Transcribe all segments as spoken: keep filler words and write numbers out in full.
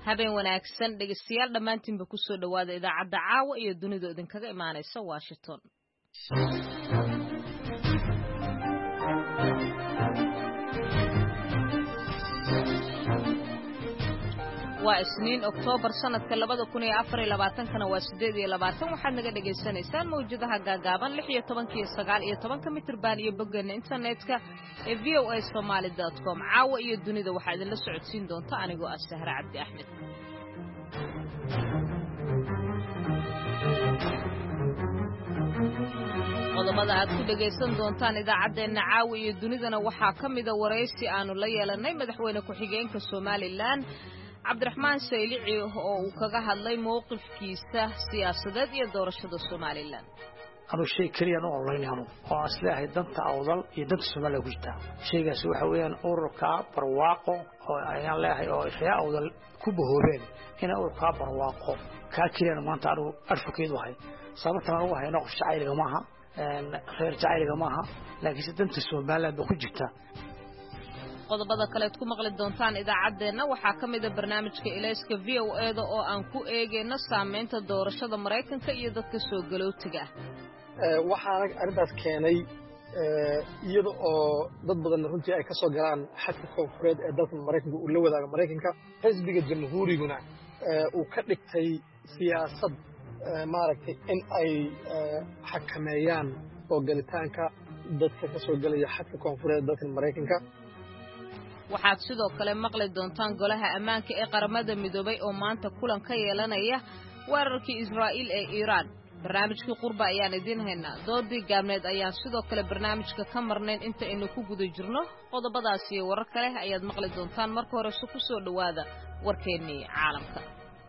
habeen wanaagsan dhegeystayaal dhammaantiinba ku soo dhawaada idaacadda caawa iyo dunida idinkaga imaanaysa Washington. waa isniin Oktoobar sanadka labada kun iyo afar iyo labaatan kana waa siddeed iyo labaatan waxaad naga dhageysanaysaan mawjadaha gaagaaban lix iyo toban iyo sagaal iyo toban mitir-baan iyo boggeena internetka ee v o a somali dot com. caawa iyo dunida waxaa idinla socodsiin doonta anigoo ah Sahra Cabdi Axmed. qodobada aad ku dhageysan doontaan idaacadeena caawa iyo dunidana waxaa ka mid ah wareysi aanu la yeelanay madaxweyne ku-xigeenka Somaliland Cabdiraxmaan Saylici oo uu kaga hadlay mowqifkiisa siyaasadeed iyo doorashada Somaliland. anu shay kaliya oo online oo aslaahay danta awdal iyo danta Soomaaliya ku jirta shaygaas waxa weeyaan ururka barwaaqo oo ayaan leeyahay oo isha awdal ku bahoobeen in ururka barwaaqo ka kaliya maanta anu advocate wahay sababta aan ugu hayno shacayliga maaha een reer shacayliga maaha laakiin danta Soomaaliland ku jirta. qodobada kale aad ku maqli doontaan idaacadeena waxaa ka mid ah barnaamijka Ilayska V O A da oo aan ku eegayno saameynta doorashada Mareykanka iyo dadka soo galootiga ah. waxaana arrintaas keenay iyada oo dad badan runtii ay ka soo galaan xadka koonfureed ee dalka Mareykanka uu la wadaago Mareykanka xisbiga jamhuuriguna uu ka dhigtay siyaasad maaragtay in ay xakameeyaan oo galitaanka dadka ka soo galaya xadka koonfureed ee dalka Mareykanka. waxaad sidoo kale maqli doontaan golaha ammaanka ee qaramada midoobay oo maanta kulan ka yeelanaya weerarkii Israa'iil ee Iiraan. barnaamijkii qurba ayaan idin haynaa doodii gaabneed ayaan sidoo kale barnaamijka ka marnayn inta aynu ku guda jirno qodobadaas iyo warar kale ayaad maqli doontaan marka hore si ku soo dhawaada warkeennii caalamka.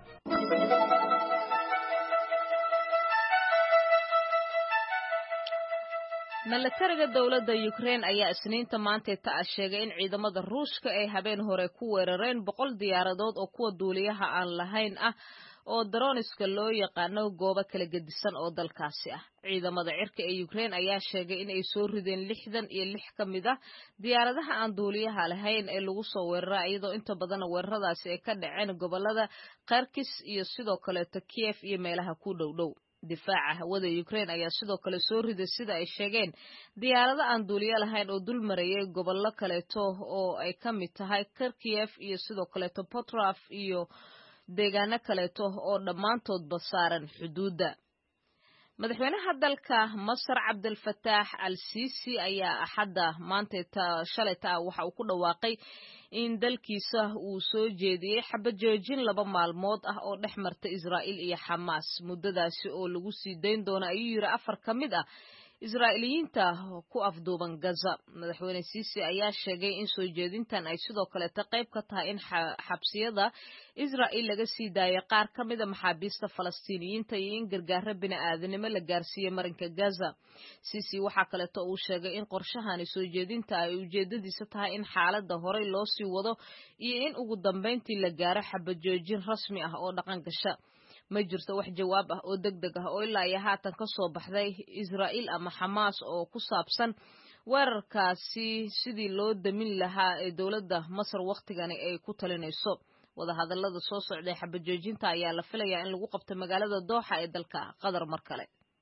milatariga dawladda Ukraine ayaa isniinta maanta ta sheegay in ciidamada Ruushka ay habeen hore ku weerareen boqol diyaaradood oo kuwa duuliyaha aan lahayn ah oo droniska loo yaqaano goobo kala gedisan oo dalkaasi ah. ciidamada cirka ee Ukraine ayaa sheegay in ay soo rideen lixdan iyo lix ka mid ah diyaaradaha aan duuliyaha lahayn ee lagu soo weeraray iyadoo inta badan weeraradaasi ay ka dhaceen gobolada Kharkiv iyo sidoo kale Kiev iyo meelaha ku dhow dhow. difaaca hawada Ukraine ayaa sidoo kale soo riday sida ay sheegeen diyaarado aan duuliye lahayn oo dul marayay gobollo kaleeto oo ay ka mid tahay Kharkiv iyo sidoo kale Potraf iyo deegaano kaleeto oo dhammaantoodba saaran xuduudda. madaxweynaha dalka Masar Abdel Fattah al-Sisi ayaa axadda maanta shalayta waxa uu ku dhawaaqay in dalkiisa uu soo jeediyay xabad joojin laba maalmood ah oo dhex marta Israa'iil iyo Xamaas muddadaasi oo lagu sii dayn doono ayuu yiri afar ka mid ah Israa'iiliyiinta ku afduuban Gaza. madaxweyne Sisi ayaa sheegay in soo jeedintan ay sidoo kale ta qayb ka tahay in xabsiyada Israa'iil laga sii daayo qaar ka mid ah maxaabiista Falastiiniyiinta iyo in gargaar bini'aadanimo la gaarsiiyo marinka Gaza. Sisi waxa kale oo uu sheegay in qorshahan soo jeedinta ay ujeedadiisa tahay in xaaladda hore loo sii wado iyo in ugu dambeyntii la gaaro xabad joojin rasmi ah oo dhaqan gasha. ma jirto wax jawaab ah oo degdeg ah oo ilaa iyo haatan ka soo baxday Israa'iil ama Xamaas oo ku saabsan weerarkaasi sidii loo damin lahaa ee dawladda Masar waqtigani ay ku talinayso. wadahadallada soo socday xabad joojinta ayaa la filayaa in lagu qabto magaalada Dooxa ee dalka Qatar mar kale.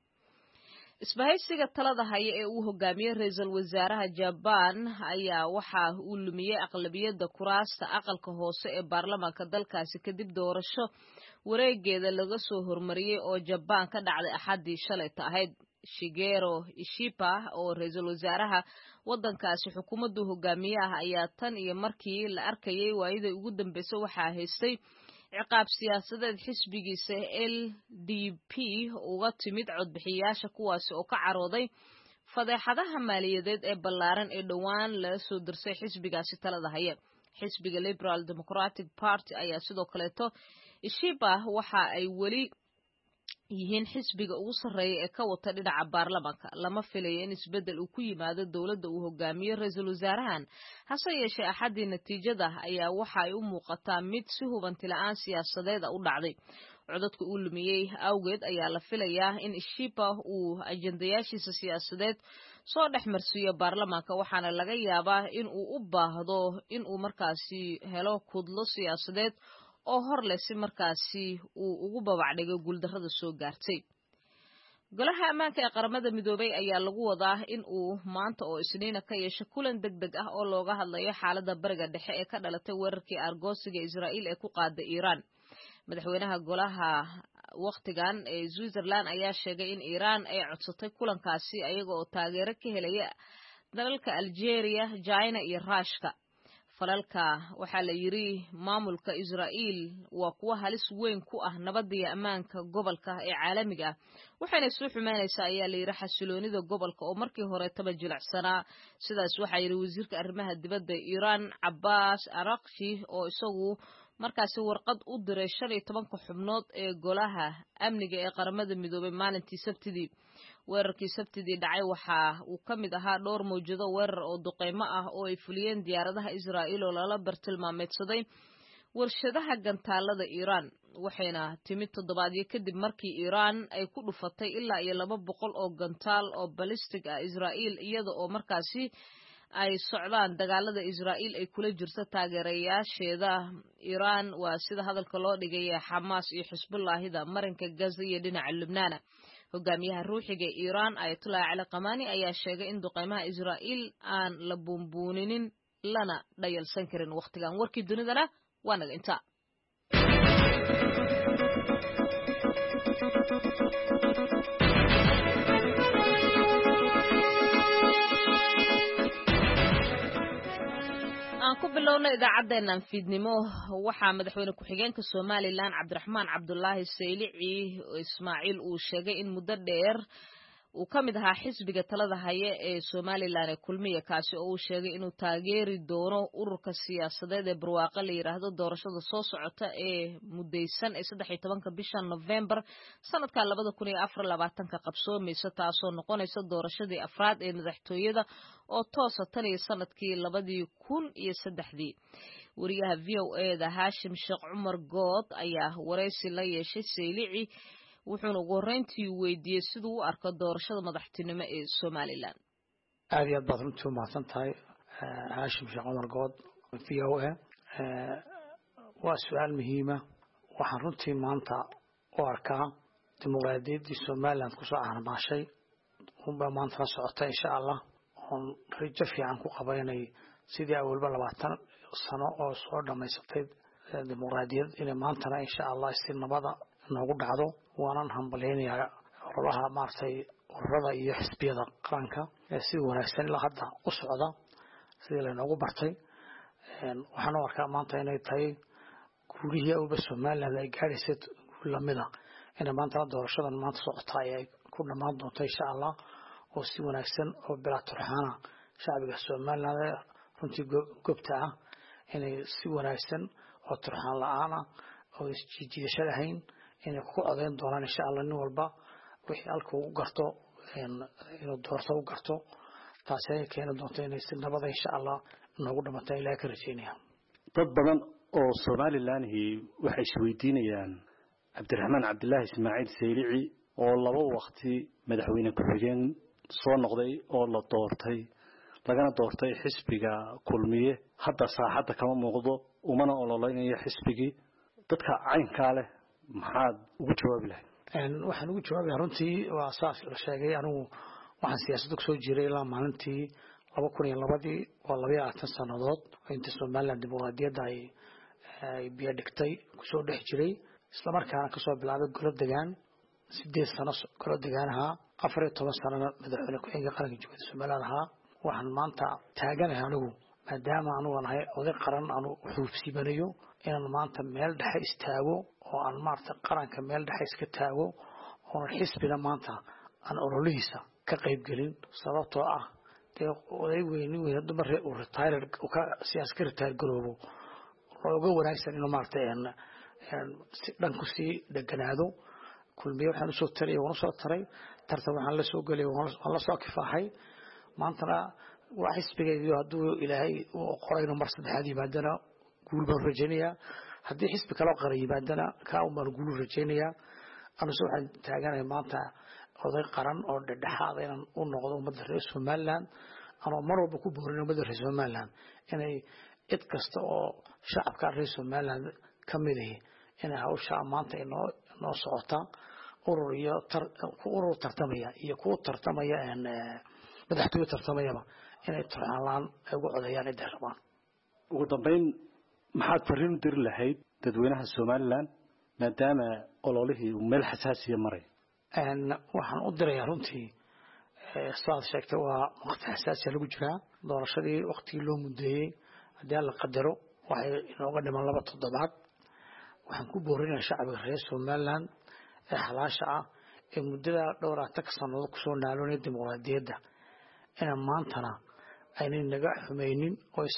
isbahaysiga talada haya ee uu hogaamiyay ra'iisul wasaaraha Japan ayaa waxa uu lumiyay aqlabiyadda kuraasta aqalka hoose ee baarlamaanka dalkaasi kadib doorasho wareegeeda laga soo hormariyay oo Japan ka dhacday axadii shalay ahayd. Shigeru Ishiba oo ra'iisul wasaaraha wadankaasi xukuumaddu hogaamiyaha ayaa tan iyo markii la arkayay waayida ugu dambeysay waxa haystay ciqaab siyaasadeed xisbigiisa L D P uga timid codbixiyaasha kuwaasi oo ka carooday fadeexadaha maaliyadeed ee ballaaran ee dhowaan la soo dirsay xisbigaasi talada haya. xisbiga Liberal Democratic Party ayaa sidoo kaleeto Ishiba waxa ay weli yihiin xisbiga ugu sarreeya ee ka wata dhinaca baarlamaanka. lama filayo in isbedel uu ku yimaado dawladda uu hogaamiyo ra'iisul wasaarahan hase yeeshee axadii natiijada ayaa waxa ay u muuqataa mid si hubanti la'aan siyaasadeed u dhacday. codadka uu lumiyay awgeed ayaa la filayaa in Ishiba uu ajandayaashiisa siyaasadeed soo dhexmarsiiyo baarlamaanka waxaana laga yaabaa in uu u baahdo in uu markaasi helo kudlo siyaasadeed oo hor leh si markaasi uu ugu babacdhigo guuldarrada soo gaartay. golaha ammaanka ee qaramada midoobay ayaa lagu wadaa in uu maanta oo isniina ka yeesho kulan degdeg ah oo looga hadlayo xaaladda bariga dhexe ee ka dhalatay weerarkii argoosiga Israa'iil ee ku qaaday Iiraan. madaxweynaha golaha waqtigan ee Switzerland ayaa sheegay in Iiraan ay codsatay kulankaasi ayaga oo taageero ka helaya dalalka Algeria, China iyo Ruushka. falalka waxaa la yiri maamulka Israa'iil waa kuwa halis weyn ku ah nabadda iyo ammaanka gobolka ee caalamiga ah waxayna soo xumaanaysaa ayaa la yiri xasiloonida gobolka oo markii hore taba jilicsanaa. sidaas waxaa yiri wasiirka arrimaha dibadda Iiraan Abbas Araghchi oo isagu markaasi warqad u diray shan iyo toban xubnood ee golaha amniga ee qaramada midoobay maalintii Sabtidii. weerarkii Sabtidii dhacay waxa uu ka mid ahaa dhowr mawjado weerar oo duqeymo ah oo ay fuliyeen diyaaradaha Israa'iil oo lala bartilmaameedsaday warshadaha gantaalada Iiraan, waxayna timid toddobaadyo kadib markii Iiraan ay ku dhufatay ilaa iyo laba boqol oo gantaal oo ballistic ah Israa'iil iyada oo markaasi ay socdaan dagaalada Israa'iil ay kula jirto taageerayaasheeda Iiraan waa sida hadalka loo dhigay Hamas iyo Xisbullaahida marinka Gaza iyo dhinaca Lubnaan. hogaamiyaha ruuxiga Iiraan Ayatollah Ali Khamenei ayaa sheegay in duqeymaha Israa'iil aan la buunbuuninin lana dhayalsan karin waqtigan. warkii dunidana waa naga inta aan ku bilowno idaacaddeenan fiidnimo. waxaa madaxweyne ku-xigeenka Somaliland Cabdiraxmaan Cabdullaahi Saylici Ismaaciil uu sheegay in muddo dheer uu ka mid ahaa xisbiga talada haya ee Somaliland ee kulmiye kaasi oo uu sheegay inuu taageeri doono ururka siyaasadeed ee barwaaqo la yiraahdo doorashada soo socota ee mudaysan ee saddex iyo tobanka bisha November sanadka laba kun iyo afar iyo labaatan ka qabsoomaysa taasoo noqonaysa doorashadii afraad ee madaxtooyada oo toosa tan iyo sanadkii laba kun iyo saddexdii. wariyaha V O A da Hashim Sheekh Cumar Good ayaa wareysi la yeeshay Saylici wuxuuna ugu horreyntii weydiiyey siduu u arko doorashada madaxtinimo ee Somaliland. aad iyo aad baad runtii u mahadsan tahay Hashim Sheekh Cumar Good V O A. waa su'aal muhiima. waxaan runtii maanta u arkaa dimuqraadiyaddii Somaliland kusoo aanbaashay unbaa maanta la socota insha Allah oon rajo fiican ku qabaynay sidii awalba labaatan sano oo soo dhamaysatay dimuqraadiyad inay maantana insha Allah si nabada noogu dhacdo. waanan hambaleynayaa ololaha maartay ururada iyo xisbiyada qaranka ee si wanaagsan ilaa hadda u socda sidii la noogu bartay. waxaan u arkaa maanta inay tahay guurihii awalba Somaliland ay gaadhaysay lamida inay maanta doorashadan maanta socota ay ku dhamaan doonto insha Allah oo si wanaagsan oo bilaa turxaana shacbiga Somaliland runtii goobta ah inay si wanaagsan oo turxaan la'aan oo isjiidasho lahayn inay ku codeyn doonaan insha Allah nin walba wixii halka uu garto inuu doorto u garto taasi ay keeni doonto inay si nabada insha Allah noogu dhamato ilaa ka rajeynaya. dad badan oo Somaliland waxay isweydiinayaan Cabdiraxmaan Cabdullaahi Ismaaciil Saylici oo laba waqti madaxweyne ku-xigeen soo noqday oo la doortay lagana doortay xisbiga kulmiye hadda saaxadda kama muuqdo umana ololeynayo xisbigii. dadka caynka leh maxaad ugu jawaabi lahayd? een waxaan ugu jawaabayaa runtii waa saas la sheegay anigu waxaan siyaasadda ku soo jiray ilaa maalintii laba kun iyo labadii waa laba iyo labaatan sanadood inta Somaliland dimuqraadiyadda ay ay biyo dhigtay ku soo dhex jiray isla markaana ka soo bilaabay golo degaan sideed sano golo degaanaha afar iyo toban sano madaxweyne ku-xigeenka qaranka Jamhuuriyadda Somaliland ahaa. waxaan maanta taaganahay anigu maadaama anigu nahay oday qaran anu xuubsiibanayo inaan maanta meel dhexe istaago oo aan maarta qaranka meel dhexe iska taago oo xisbiga maanta aan ololihiisa ka qayb gelin sababtoo ah dee oday weyn weyn dumar uu retire uu ka siyaasad retire garoobo looga wanaagsan inuu maarta een si dhan ku sii dhaganaado. kulmiye waxaan soo taray oo soo taray tartan waxaan la soo galay oo la soo kifaahay maantana waa xisbigeeyo hadduu ilaahay uu qorayno mar saddexaad yimaadana guul baan rajaynayaa haddii xisbi kale oo qaran yimaadana ka u mar guul rajaynayaa. ana soo waxaan taaganahay maanta oday qaran oo dhexdhexaad inaan u noqdo ummadda reer Somaliland anoo mar walba ku boorinayo ummadda reer Somaliland inay cid kasta oo shacabka reer Somaliland ka mid ah inay hawsha maanta inoo inoo socota urur iyo ku urur tartamaya iyo ku tartamaya in madaxtooyada tartamayaba inay turxalaan ay ugu codayaan inay rabaan. ugu dambeyn maxaad fariin u diri lahayd dadweynaha Somaliland maadaama ololihii uu meel xasaasiya maray? een waxaan u dirayaa runtii saad sheegtay waa waqti xasaasi lagu jiraa doorashadii waqtigii loo mudeeyay hadii la qadaro waxay inooga dhiman laba toddobaad waxaan ku boorinayaa shacabka reer Somaliland ee xalaasha ah ee muddada dhowr ah ka sanado ku soo naaloonay dimuqraadiyadda in maantana aynay naga xumaynin oo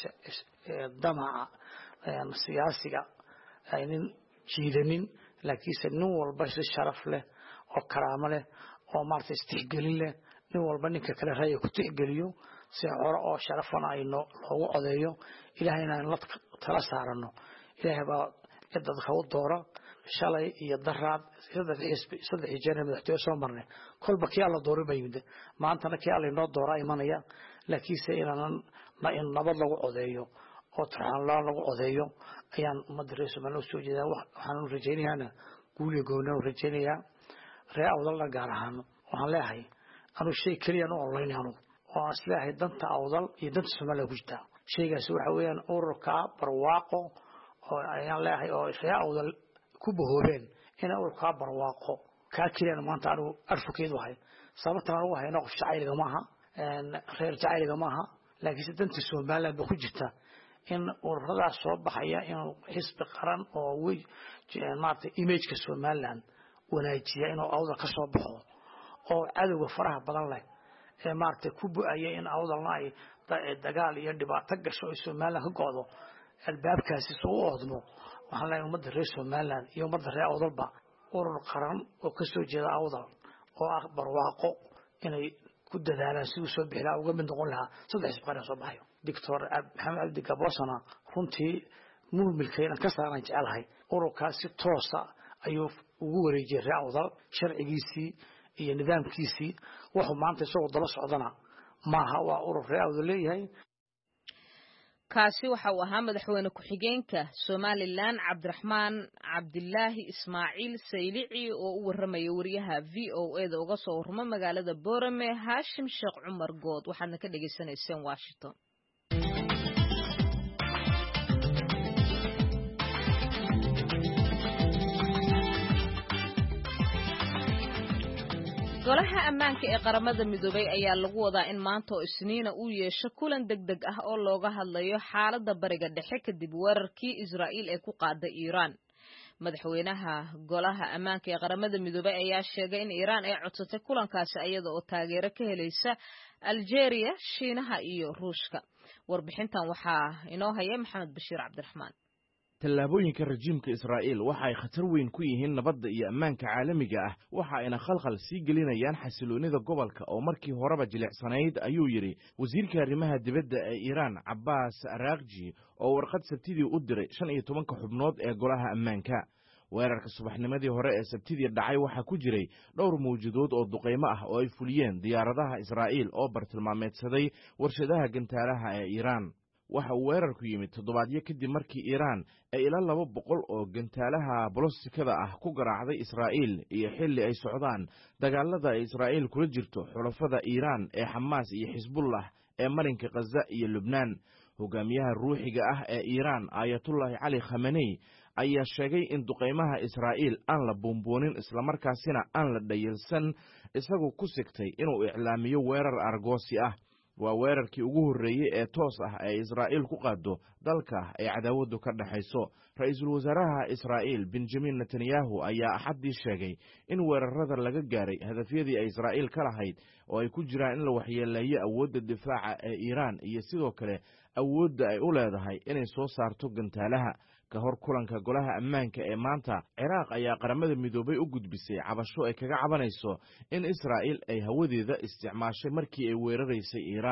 damaca siyaasiga aynan jiidanin laakiin nin walba si sharaf leh oo karaamo leh oo maartay istixgelin leh nin walba ninka kale raay ku tixgeliyo si hore oo sharafan ay loogu codeeyo ilaahayna in la tala saarano ilaahay baa dadka u doora shalay iyo daraad saddex xisbi saddex jeer madaxtooyo soo marnay kolba kii alla dooray bayimid maantana kii alla inoo doora imanaya laakiin se inaan ma in nabad lagu codeeyo oo tarxan lagu codeeyo ayaan ummadda reer Soomaaliya soo jeedaa waxaan rajaynayaa guuliga goona rajaynayaa reer awdal gaar ahaan waxaan leeyahay anu shay kaliya oo online anu oo aslaahay danta awdal iyo danta Soomaaliya ku jirta shaygaas waxa weeyaan ururka barwaaqo oo ayaan leeyahay oo reer awdal ku bahoobeen in ururka barwaaqo ka kaliya maanta anu arfukeed wahay sababta anu wahay noqof shacayliga maaha een reer jacayliga maaha laakiin danta Soomaaliya ba ku jirta in ururada soo baxaya in xisbi qaran oo way maartay image-ka Somaliland wanaajiya inuu awdal ka soo baxo oo cadawga faraha badan leh ee maartay ku bu'aya in awdalna ay dagaal iyo dhibaato gasho oo Somaliland ka go'do albaabkaasi soo oodmo waxaan leeyahay ummadda reer Somaliland iyo ummadda reer awdalba urur qaran oo ka soo jeeda awdal oo ah barwaaqo inay ku dadaalaan si uu soo bixilaa uga mid noqon lahaa saddex qaran soo baxayo Doctor Maxamed Abdi Gaboosana runtii muumilkeena ka saaran jecelahay ururkaasi toosa ayuu ugu wareejiyay reer awdal sharcigiisii iyo nidaamkiisii wuxuu maanta soo daba socdana maaha waa urur reer awdal leeyahay. kaasi waxa uu ahaa madaxweyne ku-xigeenka Somaliland Cabdiraxmaan Cabdilaahi Ismaaciil Saylici oo u warramay wariyaha V O A da uga soo warramay magaalada Boorame Haashim Sheekh Cumar Good waxaadna ka dhageysanayseen Washington. golaha ammaanka ee qaramada midoobay ayaa lagu wadaa in maanta oo Isniina uu yeesho kulan degdeg ah oo looga hadlayo xaaladda bariga dhexe kadib weerarkii Israa'iil ee ku qaaday Iiraan. madaxweynaha golaha ammaanka ee qaramada midoobay ayaa sheegay in Iiraan ay codsatay kulankaasi iyada oo taageero ka helaysa Algeria, Shiinaha iyo Ruushka. warbixintan waxaa inoo haya Maxamed Bashiir Cabdiraxmaan. tallaabooyinka rajiimka Israa'iil waxa ay khatar weyn ku yihiin nabadda iyo ammaanka caalamiga ah waxa ayna khalkhal sii gelinayaan xasiloonida gobolka oo markii horeba jilicsanayd ayuu yidhi wasiirka arrimaha dibadda ee Iiraan Cabbaas Araghchi oo warqad sabtidii u diray shan iyo tobanka xubnood ee golaha ammaanka. weerarka subaxnimadii hore ee sabtidii dhacay waxaa ku jiray dhowr mawjadood oo duqeymo ah oo ay fuliyeen diyaaradaha Israa'iil oo bartilmaameedsaday warshadaha gantaalaha ee Iiraan. waxa uu weerarku yimid toddobaadyo kadib markii Iiraan ay ilaa laba boqol oo gantaalaha bolosikada ah ku garaacday Israa'iil iyo xilli ay socdaan dagaalada ay Israa'iil kula jirto xulafada Iiraan ee Xamaas iyo Xisbullah ee marinka Gaza iyo Lubnaan. hogaamiyaha ruuxiga ah ee Iiraan Ayatollah Ali Khamenei ayaa sheegay in duqeymaha Israa'iil aan la buunbuunin islamarkaasina aan la dhayalsan isagoo ku sigtay inuu iclaamiyo weerar argoosi ah. waa weerarkii ugu horreeyey ee toos ah ee Israa'iil ku qaado dalka ay cadaawadu ka dhaxayso. ra'iisul wasaaraha Israa'iil Benjamin Netanyahu ayaa axaddii sheegay in weerarada laga gaaray hadafyadii ay Israa'iil ka lahayd oo ay ku jiraan in la waxyeeleeyo awoodda difaaca ee Iiraan iyo sidoo kale awoodda ay u leedahay inay soo saarto gantaalaha. ka hor kulanka golaha ammaanka ee maanta Ciraaq ayaa qaramada midoobay u gudbisay cabasho ay kaga cabanayso in Israa'iil ay hawadeeda isticmaashay markii ay weeraraysay Iiraan.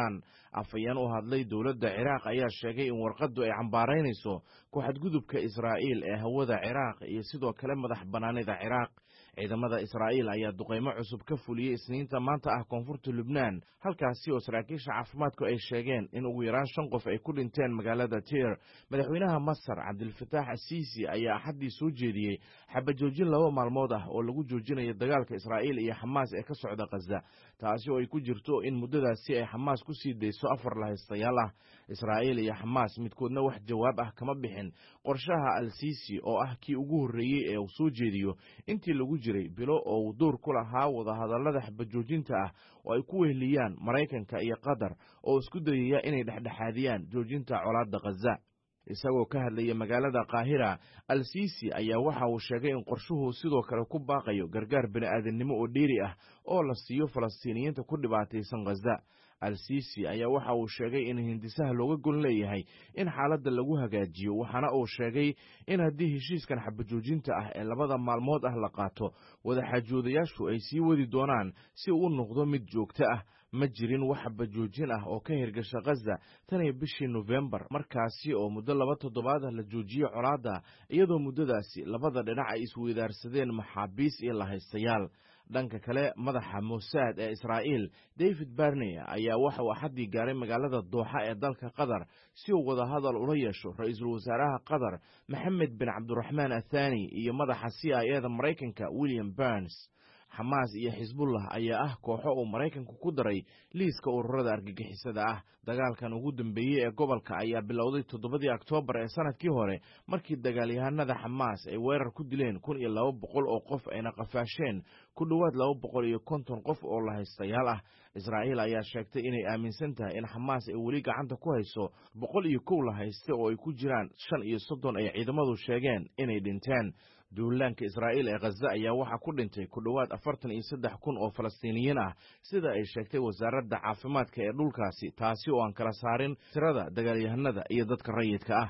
afayeen u hadlay dowladda ciraaq ayaa sheegay in warqaddu ay cambaaraynayso ku xadgudubka israa'iil ee hawada ciraaq iyo sidoo kale madax bannaanida ciraaq ciidamada israa'iil ayaa duqaymo cusub ka fuliyey isniinta maanta ah koonfurta lubnaan halkaasi oo saraakiisha caafimaadku ay sheegeen in ugu yaraan shan qof ay ku dhinteen magaalada tiir madaxweynaha masar cabdilfataax asiisi ayaa axaddii soo jeediyey xabajoojin laba maalmood ah oo lagu joojinayo dagaalka israa'iil iyo xamaas ee ka socda khaza taasi oo ay ku jirto in muddadaasi ay xamaas ku sii dayso afar lahaystayaal ah israa'iil iyo xamaas midkoodna wax jawaab ah kama bixin qorshaha al-siisi oo ah kii ugu horreeyey ee uu soo jeediyo intii lagu jiray bilo oo uu door ku lahaa wadahadallada xabajoojinta ah oo ay ku weheliyaan maraykanka iyo qatar oo isku dayaya inay dhexdhexaadiyaan joojinta colaadda khaza isagoo ka hadlaya magaalada qaahira al-siisi ayaa waxa uu sheegay in qorshuhu sidoo kale ku baaqayo gargaar bini'aadannimo oo dheeri ah oo la siiyo falastiiniyiinta ku dhibaataysan khaza al-siisi ayaa waxa uu sheegay in hindisaha looga gon leeyahay in xaaladda lagu hagaajiyo waxaana uu sheegay in haddii heshiiskan xabajoojinta ah ee labada maalmood ah la qaato wadaxaajoodayaashu ay sii wadi doonaan si uu u noqdo mid joogto ah ma jirin wax xabajoojin ah oo ka hirgasha khaza tan iyo bishii nofembar markaasi oo muddo laba toddobaad ah la joojiyey colaadda iyadoo muddadaasi labada dhinac ay isweydaarsadeen maxaabiis iyo lahaystayaal dhanka kale madaxa mosaad ee israa'iil david barney ayaa waxa uu axaddii gaaray magaalada dooxa ee dalka qatar si uu wadahadal ula yeesho ra-iisul wasaaraha qatar maxamed bin cabdiraxmaan athani iyo madaxa c i eda maraykanka william burns xamaas iyo xisbullah ayaa ah kooxo uu maraykanku ku daray liiska ururada argagixisada ah dagaalkan ugu dambeeyey ee gobolka ayaa bilowday toddobadii oktoobar ee sanadkii hore markii dagaalyahanada xamaas ay weerar ku dileen kun iyo laba boqol oo qof ayna qafaasheen ku dhowaad laba boqol iyo konton qof oo lahaystayaal ah israa'iil ayaa sheegtay inay aaminsan tahay in xamaas ay weli gacanta ku hayso boqol iyo kow lahayste oo ay ku jiraan shan iyo soddon ay ciidamadu sheegeen inay dhinteen duulaanka israa'iil ee khaza ayaa waxaa ku dhintay ku dhowaad afartan iyo saddex kun oo falastiiniyiin ah sida ay sheegtay wasaaradda caafimaadka ee dhulkaasi taasi oo aan kala saarin tirada dagaalyahanada iyo dadka rayidka ah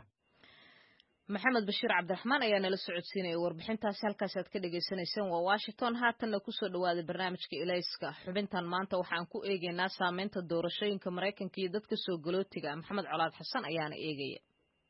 maxamed bashiir cabdiraxmaan ayaa nala socodsiinaya warbixintaasi halkaas aad ka dhagaysanayseen waa washington haatanna kusoo dhawaaday barnaamijka ilayska xubintan maanta waxaan ku eegaynaa saameynta doorashooyinka maraykanka iyo dadka soo galootiga maxamed colaad xasan ayaana eegaya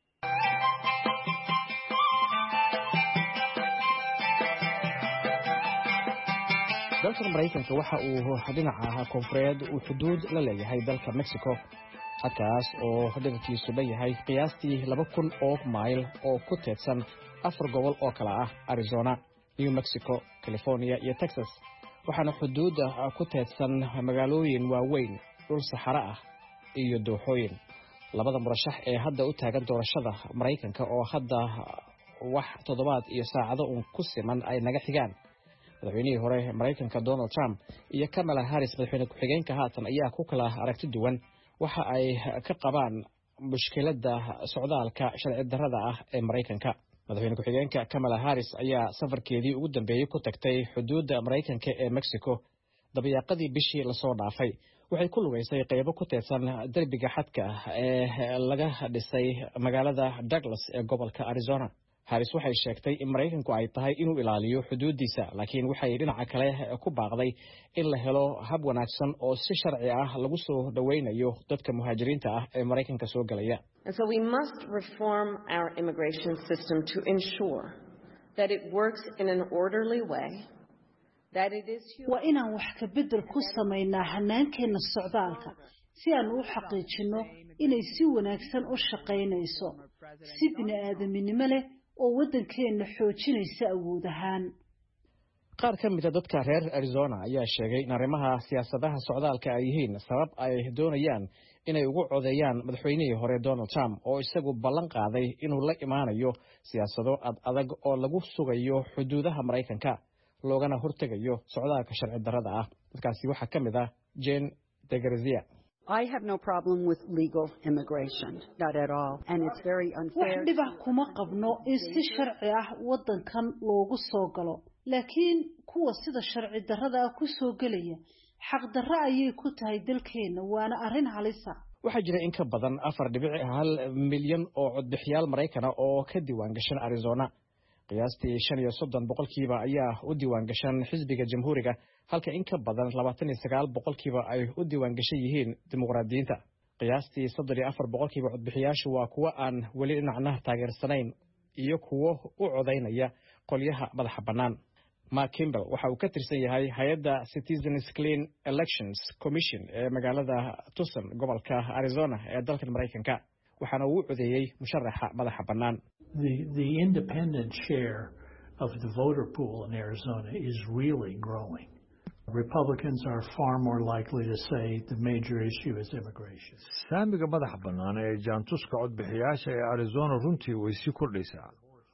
dalka maraykanka waxa uu dhinaca koonfureed uu xuduud la leeyahay dalka mexico halkaas oo dhinaciisu dhanyahay qiyaastii laba kun oo mayl oo ku teedsan afar gobol oo kale ah arizona new mexico california iyo texas waxaana xuduudda ku teedsan magaalooyin waaweyn dhul saxaro ah iyo dooxooyin labada murashax ee hadda u taagan doorashada maraykanka oo hadda wax toddobaad iyo saacado uun ku siman ay naga xigaan madaxweynihii hore maraykanka donald trump iyo kamala harris madaxweyne ku-xigeenka haatan ayaa ku kala aragti duwan waxa ay ka qabaan mushkiladda socdaalka sharci darrada ah ee maraykanka madaxweyne ku-xigeenka kamala harris ayaa safarkeedii ugu dambeeyey ku tagtay xuduudda maraykanka ee mexico dabayaaqadii bishii lasoo dhaafay waxay ku lugaysay qaybo ku teedsan derbiga xadka ee laga dhisay magaalada Douglas ee gobolka Arizona. Harris waxay sheegtay in Mareykanku ay tahay inuu ilaaliyo xuduudiisa, laakiin waxay dhinaca kale ku baaqday in la helo hab wanaagsan oo si sharci ah lagu soo dhaweynayo dadka muhaajiriinta ah ee Mareykanka soo galaya. And so we must reform our immigration system to ensure that it works in an orderly way. Waa inaan wax ka bedel ku samaynaa hanaankeena socdaalka si aan u xaqiijino inay si wanaagsan u shaqaynayso si bini'aadaminimo leh oo waddankeena xoojinaysa awood ahaan. Qaar ka mid ah dadka reer Arizona ayaa sheegay in arrimaha siyaasadaha socdaalka ay yihiin sabab ay doonayaan inay ugu codeeyaan madaxweynihii hore Donald Trump oo isagu ballan qaaday inuu la imaanayo siyaasado adag oo lagu sugayo xuduudaha Mareykanka loogana hortegayo socdaalka sharci darrada ah. Dadkaasi waxaa ka mid ah Jane DeGarzia. I have no problem with legal immigration, not at all, and it's very unfair. Wax dhib ah kuma qabno in si sharci ah waddankan loogu soo galo, laakiin kuwa sida sharci darrada ah ku soo galaya xaq darro ayay ku tahay dalkeena, waana arrin halis ah. Waxaa jira in ka badan afar dhibic hal milyan oo codbixiyaal Mareykan ah oo ka diiwaan gashan Arizona. qiyaastii shan iyo soddon boqolkiiba ayaa u diiwaan gashan xisbiga jamhuuriga halka in ka badan labaatan iyo sagaal boqolkiiba ay u diiwaan gashan yihiin dimuqraadiyiinta. qiyaastii soddon iyo afar boqolkiiba codbixiyaashu waa kuwo aan weli dhinacna taageersanayn iyo kuwo u codaynaya qolyaha madaxa bannaan. Mark Kimball waxa uu ka tirsan yahay hay-adda Citizens Clean Elections Commission ee magaalada Tucson gobolka Arizona ee dalkan Maraykanka, waxaana uu u codeeyey musharaxa madaxa bannaan. The the independent share of the voter pool in Arizona is really growing. Republicans are far more likely to say the major issue is immigration. Saamiga madaxa bannaan ee jaantuska codbixiyaasha ee Arizona runtii way sii kordhaysaa,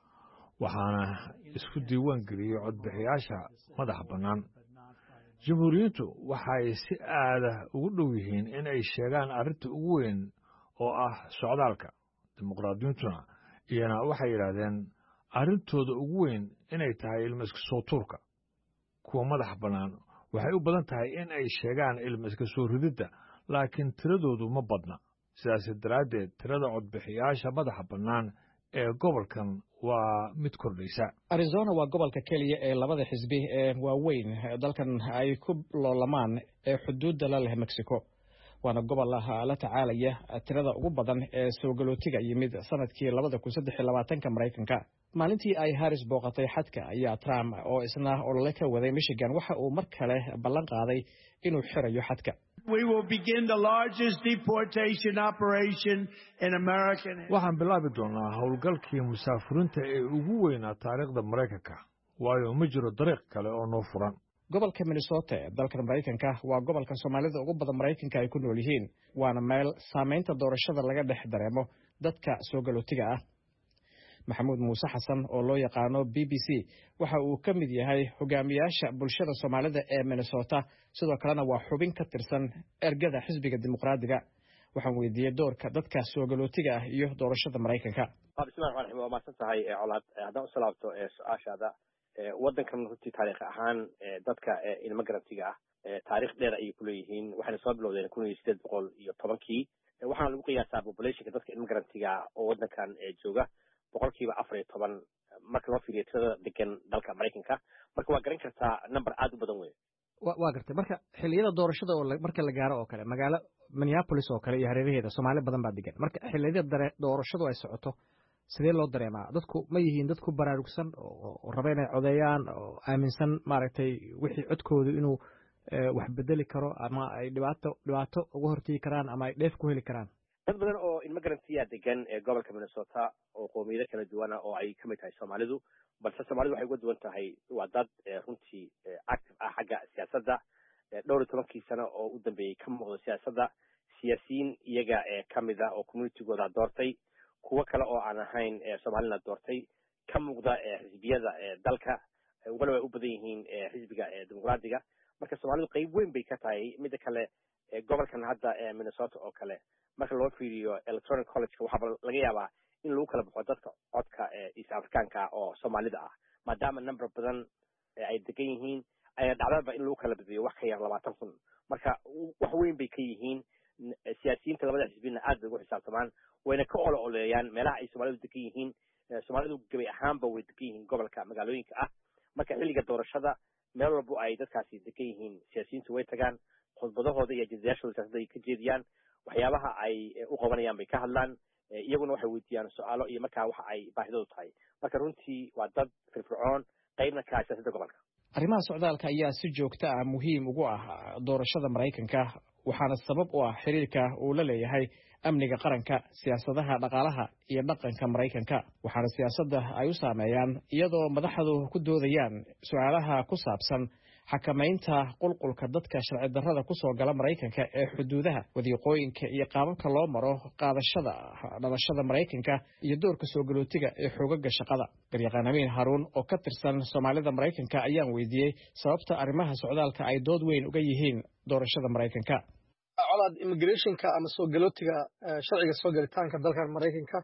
waxaana isku diiwaan geliyey codbixiyaasha madaxa bannaan. Jamhuuriyiintu waxay si aad ah ugu dhow yihiin in ay sheegaan arrinta ugu weyn oo ah socdaalka. Dimuqraadiyiintuna iyana waxay yidhaahdeen arrintooda ugu weyn inay tahay ilma iska soo tuurka. Kuwa madaxa bannaan waxay u badan tahay in ay sheegaan ilma iska soo rididda, laakiin tiradoodu ma badna. Sidaas daraaddeed tirada codbixiyaasha madaxa bannaan ee gobolkan waa mid kordhaysa. Arizona waa gobolka keliya ee labada xisbi ee waaweyn dalkan ay ku loolamaan ee xuduudda la leh Mexico, waana gobol la tacaalaya tirada ugu badan ee soo galootiga yimid sanadkii labada kun saddex iyo labaatanka Maraykanka. Maalintii ay Harris booqatay xadka ayaa Trump oo isna olole ka waday Michigan waxa uu mar kale ballan qaaday inuu xirayo xadka. We will begin the largest deportation operation in American. Waxaan bilaabi doonaa howlgalkii musaafiriinta ee ugu weynaa taariikhda Maraykanka, waayo ma jiro dariiq kale oo noo furan. Gobolka Minnesota ee dalkan Maraykanka waa gobolka Soomaalida ugu badan Maraykanka ay ku nool yihiin, waana meel saameynta doorashada laga dhex dareemo dadka soo galootiga ah. Maxamuud Muuse Xasan oo loo yaqaano B B C waxa uu ka mid yahay hogaamiyaasha bulshada Soomaalida ee Minnesota, sidoo kalena waa xubin ka tirsan ergada xisbiga dimuqraadiga. Waxaan weydiiyey doorka dadka soo galootiga ah iyo doorashada Maraykanka. Bismillaahi rahmaani rahiim. Waa mahadsan tahay colaad. Haddaan u salaabto su'aashaada, waddankan runtii taariikh ahaan dadka immigrant-iga ah taariikh dheer ayay ku leeyihiin. Waxayna soo bilowdeen kun iyo siddeed boqol iyo tobankii. Waxaana lagu qiyaasaa population-ka dadka immigrant-iga oo waddankan jooga boqolkiiba afar iyo toban marka loo fiiriyo tirada degan dalka Maraykanka. Marka waa garan kartaa number aad u badan weyn. waa gartay. Marka xilliyada doorashada oo marka la gaaro oo kale magaalo Minneapolis oo kale iyo hareeraheeda Soomaali badan baa degan. Marka xilliyada doorashadu ay socoto sidee loo dareemaa? Dadku ma yihiin dadku baraarugsan oo raba inay codeeyaan oo aaminsan maaragtay wixii codkoodu inuu wax bedeli karo ama ay dhibaato dhibaato uga hortagi karaan ama ay dheef ku heli karaan? dad badan oo immigrant-iga degan ee gobolka Minnesota oo qoomiyado kala duwan oo ay ka mid tahay Soomaalidu, balse Soomaalidu waxay uga duwan tahay waa dad runtii active ah xagga siyaasadda. dhowr iyo tobankii sano oo u dambeeyay ka muuqda siyaasadda, siyaasiyiin iyaga ee ka mid ah oo community-gooda doortay, kuwo kale oo aan ahayn Soomaalina doortay, ka muuqda xisbiyada dalka, waliba ay u badan yihiin xisbiga dimuqraadiga. Marka Soomaalidu qayb weyn bay ka tahay. Midda kale gobolkan hadda Minnesota oo kale marka loo fiiriyo electoral college waxaa laga yaabaa in lagu kala baxo dadka codka ee East Africanka oo Soomaalida ah, maadaama number badan ay degan yihiin ayaa dhacdaba in lagu kala badiyo wax ka yar labaatan kun. Marka wax weyn bay ka yihiin. Siyaasiyiinta labada xisbina aad bay ugu xisaabtamaan, wayna ka olo oleeyaan meelaha ay Soomaalidu degan yihiin. Soomaalidu gabi ahaanba way degan yihiin gobolka magaalooyinka ah. Marka xilliga doorashada meel walba ay dadkaasi degan yihiin, siyaasiyiintu way tagaan, khudbadahooda iyo jaziyashooda siyaasadda ay ka jeediyaan, waxyaabaha ay u qabanayaan bay ka hadlaan, iyaguna waxay weydiiyaan su'aalo iyo markaa waxa ay baahidoodu tahay. Marka runtii waa dad firfircoon, qaybna ka ah siyaasadda gobolka. Arrimaha socdaalka ayaa si joogto ah muhiim ugu ah doorashada Maraykanka, waxaana sabab u ah xiriirka uu la leeyahay amniga qaranka, siyaasadaha dhaqaalaha iyo dhaqanka Maraykanka. Waxaana siyaasadda ay u saameeyaan iyadoo madaxdu ku doodayaan su'aalaha ku saabsan xakamaynta qulqulka dadka sharci darrada ku soo gala Maraykanka ee xuduudaha, wadiiqooyinka iyo qaababka loo maro qaadashada dhalashada Maraykanka iyo doorka soo galootiga ee xoogagga shaqada. Garyaqaan Amiin Haruun oo ka tirsan Soomaalida Maraykanka ayaan weydiiyey sababta arrimaha socdaalka ay dood weyn uga yihiin doorashada Maraykanka. colaad immigrationka ama soo galootiga sharciga soo galitaanka dalkan Maraykanka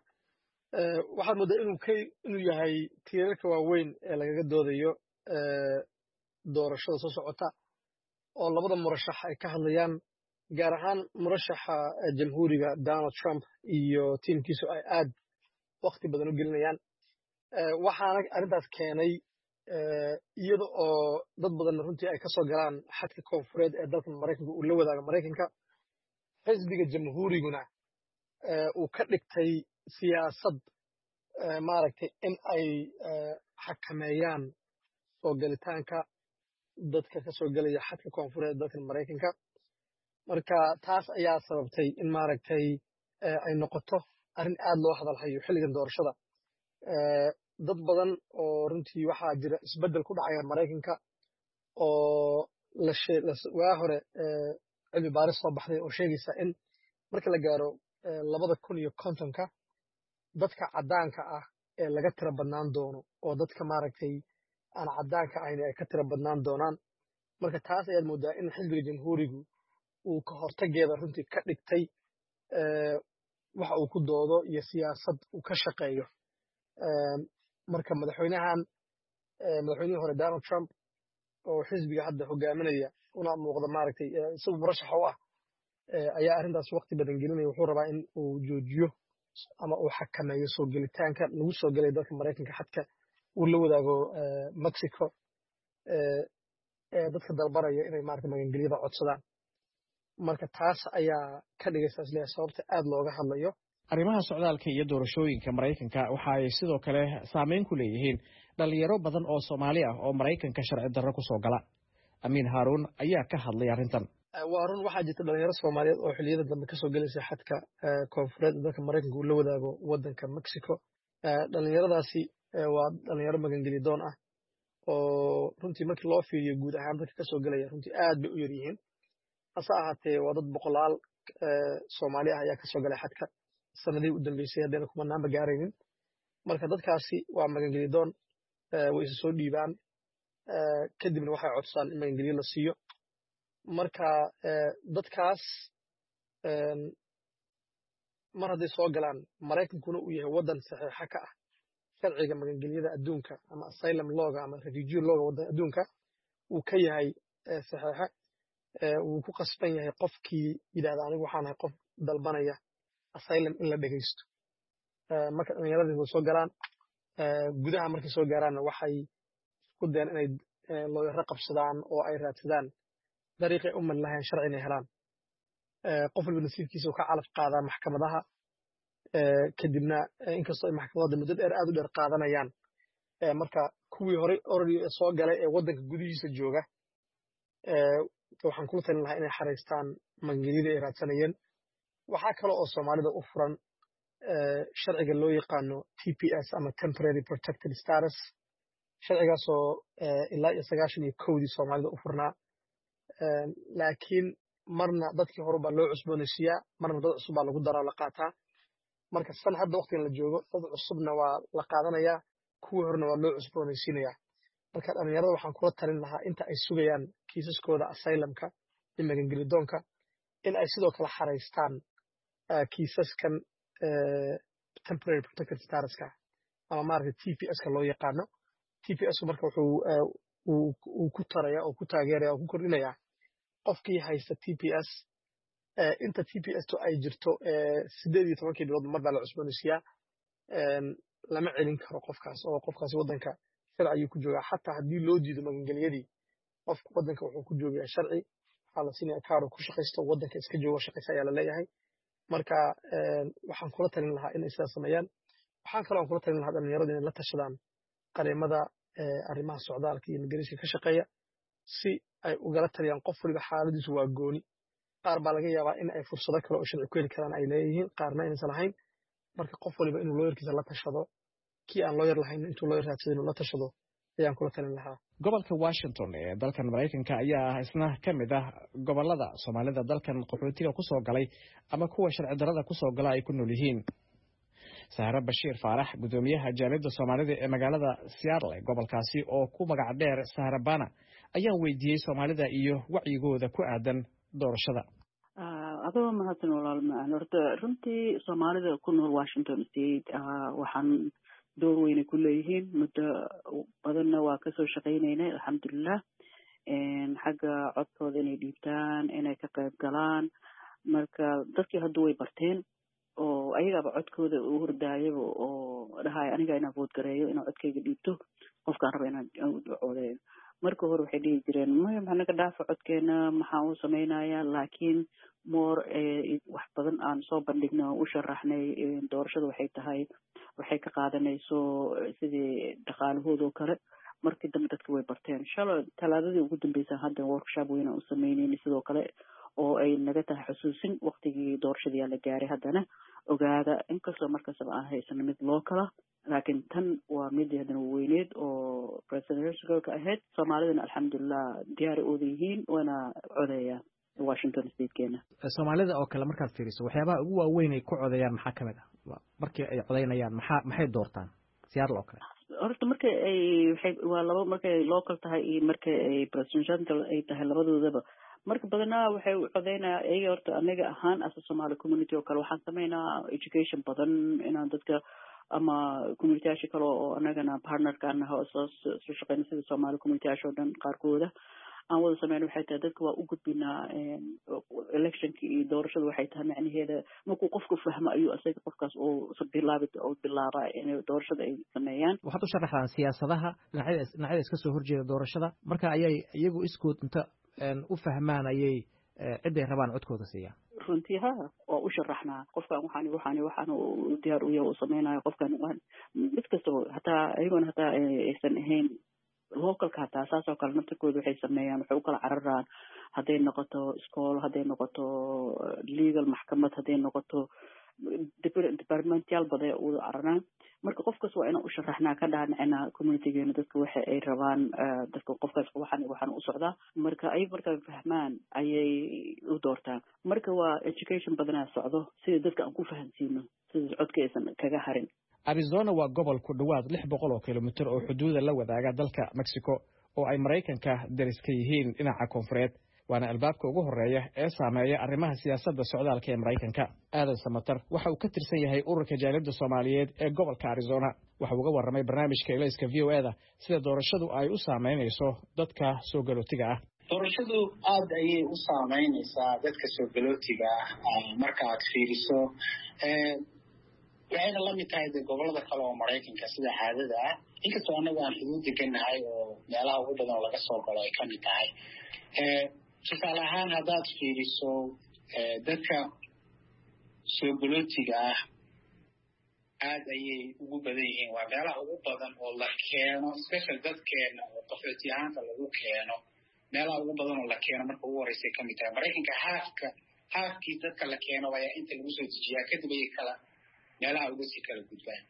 waxaad moodaa inuu ka inuu yahay tiirarka waaweyn ee lagaga doodayo doorashada soo socota oo labada murashax ay ka hadlayaan, gaar ahaan murashaxa jamhuuriga Donald Trump iyo tiimkiisu ay aad waqti badan u gelinayaan. waxaana arrintaas keenay iyada oo dad badan runtii ay ka soo galaan xadka koonfureed ee dalka Maraykanka uu la wadaago Maraykanka, xisbiga jamhuuriguna uu ka dhigtay siyaasad maaragtay in ay xakameeyaan soo gelitaanka dadka ka soo gelaya xadka koonfureed dalkan maraykanka marka taas ayaa sababtay in maaragtay ay noqoto arrin aad loo hadalhayo xilligan doorashada dad badan oo runtii waxaa jira isbeddel ku dhacaya maraykanka oo waa hore cilmi baaris soo baxday oo sheegaysa in marka la gaaro labada kun iyo kontonka dadka caddaanka ah ee laga tira badnaan doono oo dadka maaragtay aan caddaanka ahayn ay ka tira badnaan doonaan marka taas ayaad moodaa in xisbiga jamhuurigu uu ka hortageeda runtii ka dhigtay waxa uu ku doodo iyo siyaasad uu ka shaqeeyo marka madaxweynahan madaxweynihii hore donald trump oo xisbiga hadda hogaaminaya una muuqda maaragtay isagu murashax u ah ayaa arrintaas waqti badan gelinaya wuxuu rabaa in uu joojiyo ama uu xakameeyo soo gelitaanka lagu soo gelay dalka maraykanka xadka uu la wadaago mexico ee dadka dalbanaya inay maaragtay magangelyada codsadaan marka taas ayaa ka dhigaysa isleeyahay sababta aad looga hadlayo arrimaha socdaalka iyo doorashooyinka maraykanka waxa ay sidoo kale saameyn ku leeyihiin dhalinyaro badan oo Soomaali ah oo maraykanka sharci darro ku soo gala Amiin Haruun ayaa ka hadlay arrintan waa run waxaa jirta dhalinyaro Soomaaliyeed oo xilliyada dambe ka soo galaysa xadka koonfureed dalka maraykanka uu la wadaago wadanka Mexico dhalinyaradaasi waa dhalinyaro magangeli doon ah oo runtii markii loo fiiriyo guud ahaan dadka ka soo galaya runtii aad bay u yar yihiin hase ahaatee waa dad boqolaal Soomaali ah ayaa ka soo galay xadka sanadii u dambeysay haddana kuma naamba gaaraynin marka dadkaasi waa magangeli doon way isu soo dhiibaan kadibna waxay codsadaan in magangeliyo la siiyo marka dadkaas mar hadday soo galaan maraykankuna uu yahay waddan saxiixa ka ah sharciga magangelyada adduunka ama asylum lawga ama refugee lawga waddan adduunka uu ka yahay saxiixa wuu ku qasban yahay qofkii yidhahda anigu waxaan ahay qof dalbanaya asylum in la dhegaysto marka dhallinyaradii way soo galaan gudaha markay soo gaaraanna waxay isku dayaan inay looyaro qabsadaan oo ay raadsadaan dariiqay u mari lahayn sharci inay helaan qof walba nasiibkiisa ka calaf qaadaa maxkamadaha kadibna inkastoo ay maxkamadda muddo dheer aad u dheer qaadanayaan marka kuwii horey already soo galay ee waddanka gudihiisa jooga waxaan kula talin lahaa inay xaraystaan magangelyadii ay raadsanayeen waxaa kale oo soomaalida u furan sharciga loo yaqaano T P S ama temporary protected status sharcigaasoo ilaa iyo sagaashan iyo kowdii soomaalida u furnaa laakiin marna dadkii hore baa loo cusboonaysiiyaa marna dad cusub baa lagu daraa la qaataa marka san hadda waqtigan la joogo dad cusubna waa la qaadanayaa kuwii horena waa loo cusboonaysiinayaa marka dhalinyarada waxaan kula talin lahaa inta ay sugayaan kiisaskooda asylumka iyo magangelidoonka in ay sidoo kale xaraystaan kiisaskan temporary protected statuska ama maaragtay T P S ka loo yaqaano T P S marka wuxuu uu ku taraya oo ku taageeraya oo ku kordhinaya qofkii haysta T P S inta T P S to ay jirto sideed iyo toban bilood mar baa la cusboonaysiiyaa lama celin karo qofkaas oo qofkaas waddanka sharci ayuu ku joogaa xataa haddii loo diido magangelyadii qofka waddanka wuxuu ku joogayaa sharci waxaa la siinaya kaaro ku shaqaysto waddanka iska joogo shaqaysa ayaa la leeyahay marka waxaan kula talin lahaa inay sidaas sameeyaan waxaan kaloo kula talin lahaa dhalinyaradu inay la tashadaan qareemada arrimaha socdaalka iyo immigration ka shaqeeya si ay ugala taliyaan qof waliba xaaladiisu waa gooni qaar baa laga yaabaa in ay fursado kale oo sharci ku heli karaan ay leeyihiin qaarna inaysan lahayn marka qof waliba inuu looyarkiisa la tashado kii aan looyar lahayn intuu looyar raadsado inuu la tashado ayaan kula talin lahaa gobolka Washington ee dalkan Maraykanka ayaa isna ka mid ah gobolada Soomaalida dalkan qaxootiga ku soo galay ama kuwa sharci darrada ku soo gala ay ku nool yihiin Sahra Bashiir Faarax gudoomiyaha Jaamacadda Soomaalida ee magaalada Seattle gobolkaasi oo ku magac dheer Sahra Bana ayaa weydiiyay Soomaalida iyo wacyigooda ku aadan doorashada adoo mahadsan walaal macaan horta runtii Soomaalida ku nool Washington State waxaan door weyn ku leeyihiin muddo badanna waa ka soo shaqeynayna alxamdulillah een xagga codkooda inay dhiibtaan inay ka qayb galaan marka dadkii hadda way barteen oo ayagaba codkooda u hordaayo oo dhahay aniga inaan vote gareeyo inaan codkayga dhiibto qofkaan raba inaan codeeyo marka hore waxay dhihi jireen maya maxaa naga dhaafa codkeena maxaa uu samaynayaa laakiin more wax badan aan soo bandhigno u sharaxnay doorashada waxay tahay waxay ka qaadanayso sidii dhaqaalahooda oo kale markii dambe dadka way barteen shalay talaadadii ugu dambeysay hadda workshop weyn oo sameynay sidoo kale oo ay naga tahay xusuusin waqtigii doorashadii la gaaray haddana ogaada inkastoo markastaba aan haysan mid loo kala laakiin tan waa mid haddana weyneed oo presidentialka ahayd soomaalidana alxamdulilah diyaar u yihiin wana codeeyaan Washington State keena Soomaalida oo kale markaad fiiriso waxyaabaha ugu waaweyn ay ku codeeyaan maxaa kamid ah markii ay codeynayaan maxaa maxay doortaan siyaar loo kale horta markay ay waxay waa laba markay local tahay iyo markay ay presidential ay tahay labadoodaba marka badanaa waxay u codeynaa ay horta aniga ahaan as Somali community oo kale waxaan sameynaa education badan inaan dadka ama community kale oo anagana partner ka nahay oo soo shaqeynaa sida Somali community oo dhan qaarkooda aan wada sameeyno waxay tahay dadka waa u gudbinaa electionka iyo doorashada waxay tahay macnaheeda markuu qofku fahmo ayuu asaga qofkaas oo bilaabid oo bilaaba in doorashada ay sameeyaan waxaad u sharaxdaan siyaasadaha dhinacyada dhinacyada iska soo horjeeda doorashada marka ayay iyagu iskood inta u fahmaan ayay ciday rabaan codkooda siiyaan runtii ha oo u sharaxnaa qofkan waxaan waxaan waxaan u diyaar u yahay oo sameeynayo qofkan mid kasta hataa ayagoon hataa aysan ahayn localka hataa saas oo kale naftirkooda waxay sameeyaan waxay u kala cararaan hadday noqoto iskool hadday noqoto legal maxkamad hadday noqoto departmental baday u cararaan marka qofkaas waa inaan u sharaxnaa ka dhaanacina communitygeena dadka waxa ay rabaan dadka qofkaas waxaan waxaan u socdaa marka ay marka fahmaan ayay u doortaan marka waa education badanaa socdo sida dadka aan ku fahansiino sida codka aysan kaga harin Arizona waa gobol ku dhawaad lix boqol oo kiiloomitir oo xuduuda la wadaaga dalka Mexico oo ay Mareykanka daris ka yihiin dhinaca koonfureed waana albaabka ugu horeeya ee saameeya arrimaha siyaasadda socdaalka ee Mareykanka Aadan Samatar waxa uu ka tirsan yahay ururka jaaliyadda Soomaaliyeed ee gobolka Arizona waxa uu uga warramay barnaamijka Ilayska V O A-da sida doorashadu ay u saameynayso dadka soo galootiga ah doorashadu aad ayay u saameynaysaa dadka soo galootiga ah marka aad fiiriso ee waxayna la mid tahay gobolada kale oo Mareykanka sida caadada ah inkastoo anagu aan xuduud deganahay oo meelaha ugu badan laga soo galo ay ka mid tahay ee tusaale ahaan haddaad fiiriso dadka soo galootiga ah aad ayay ugu badan yihiin waa meelaha ugu badan oo la keeno special dadkeena oo qaxootiyaanka lagu keeno meelaha ugu badan oo la keeno marka ugu horeysay ka mid tahay Mareykanka haafka haafkii dadka la keeno ayaa inta lagu soo dejiyaa kadib ay kala meelaha uga sii kala gudbaan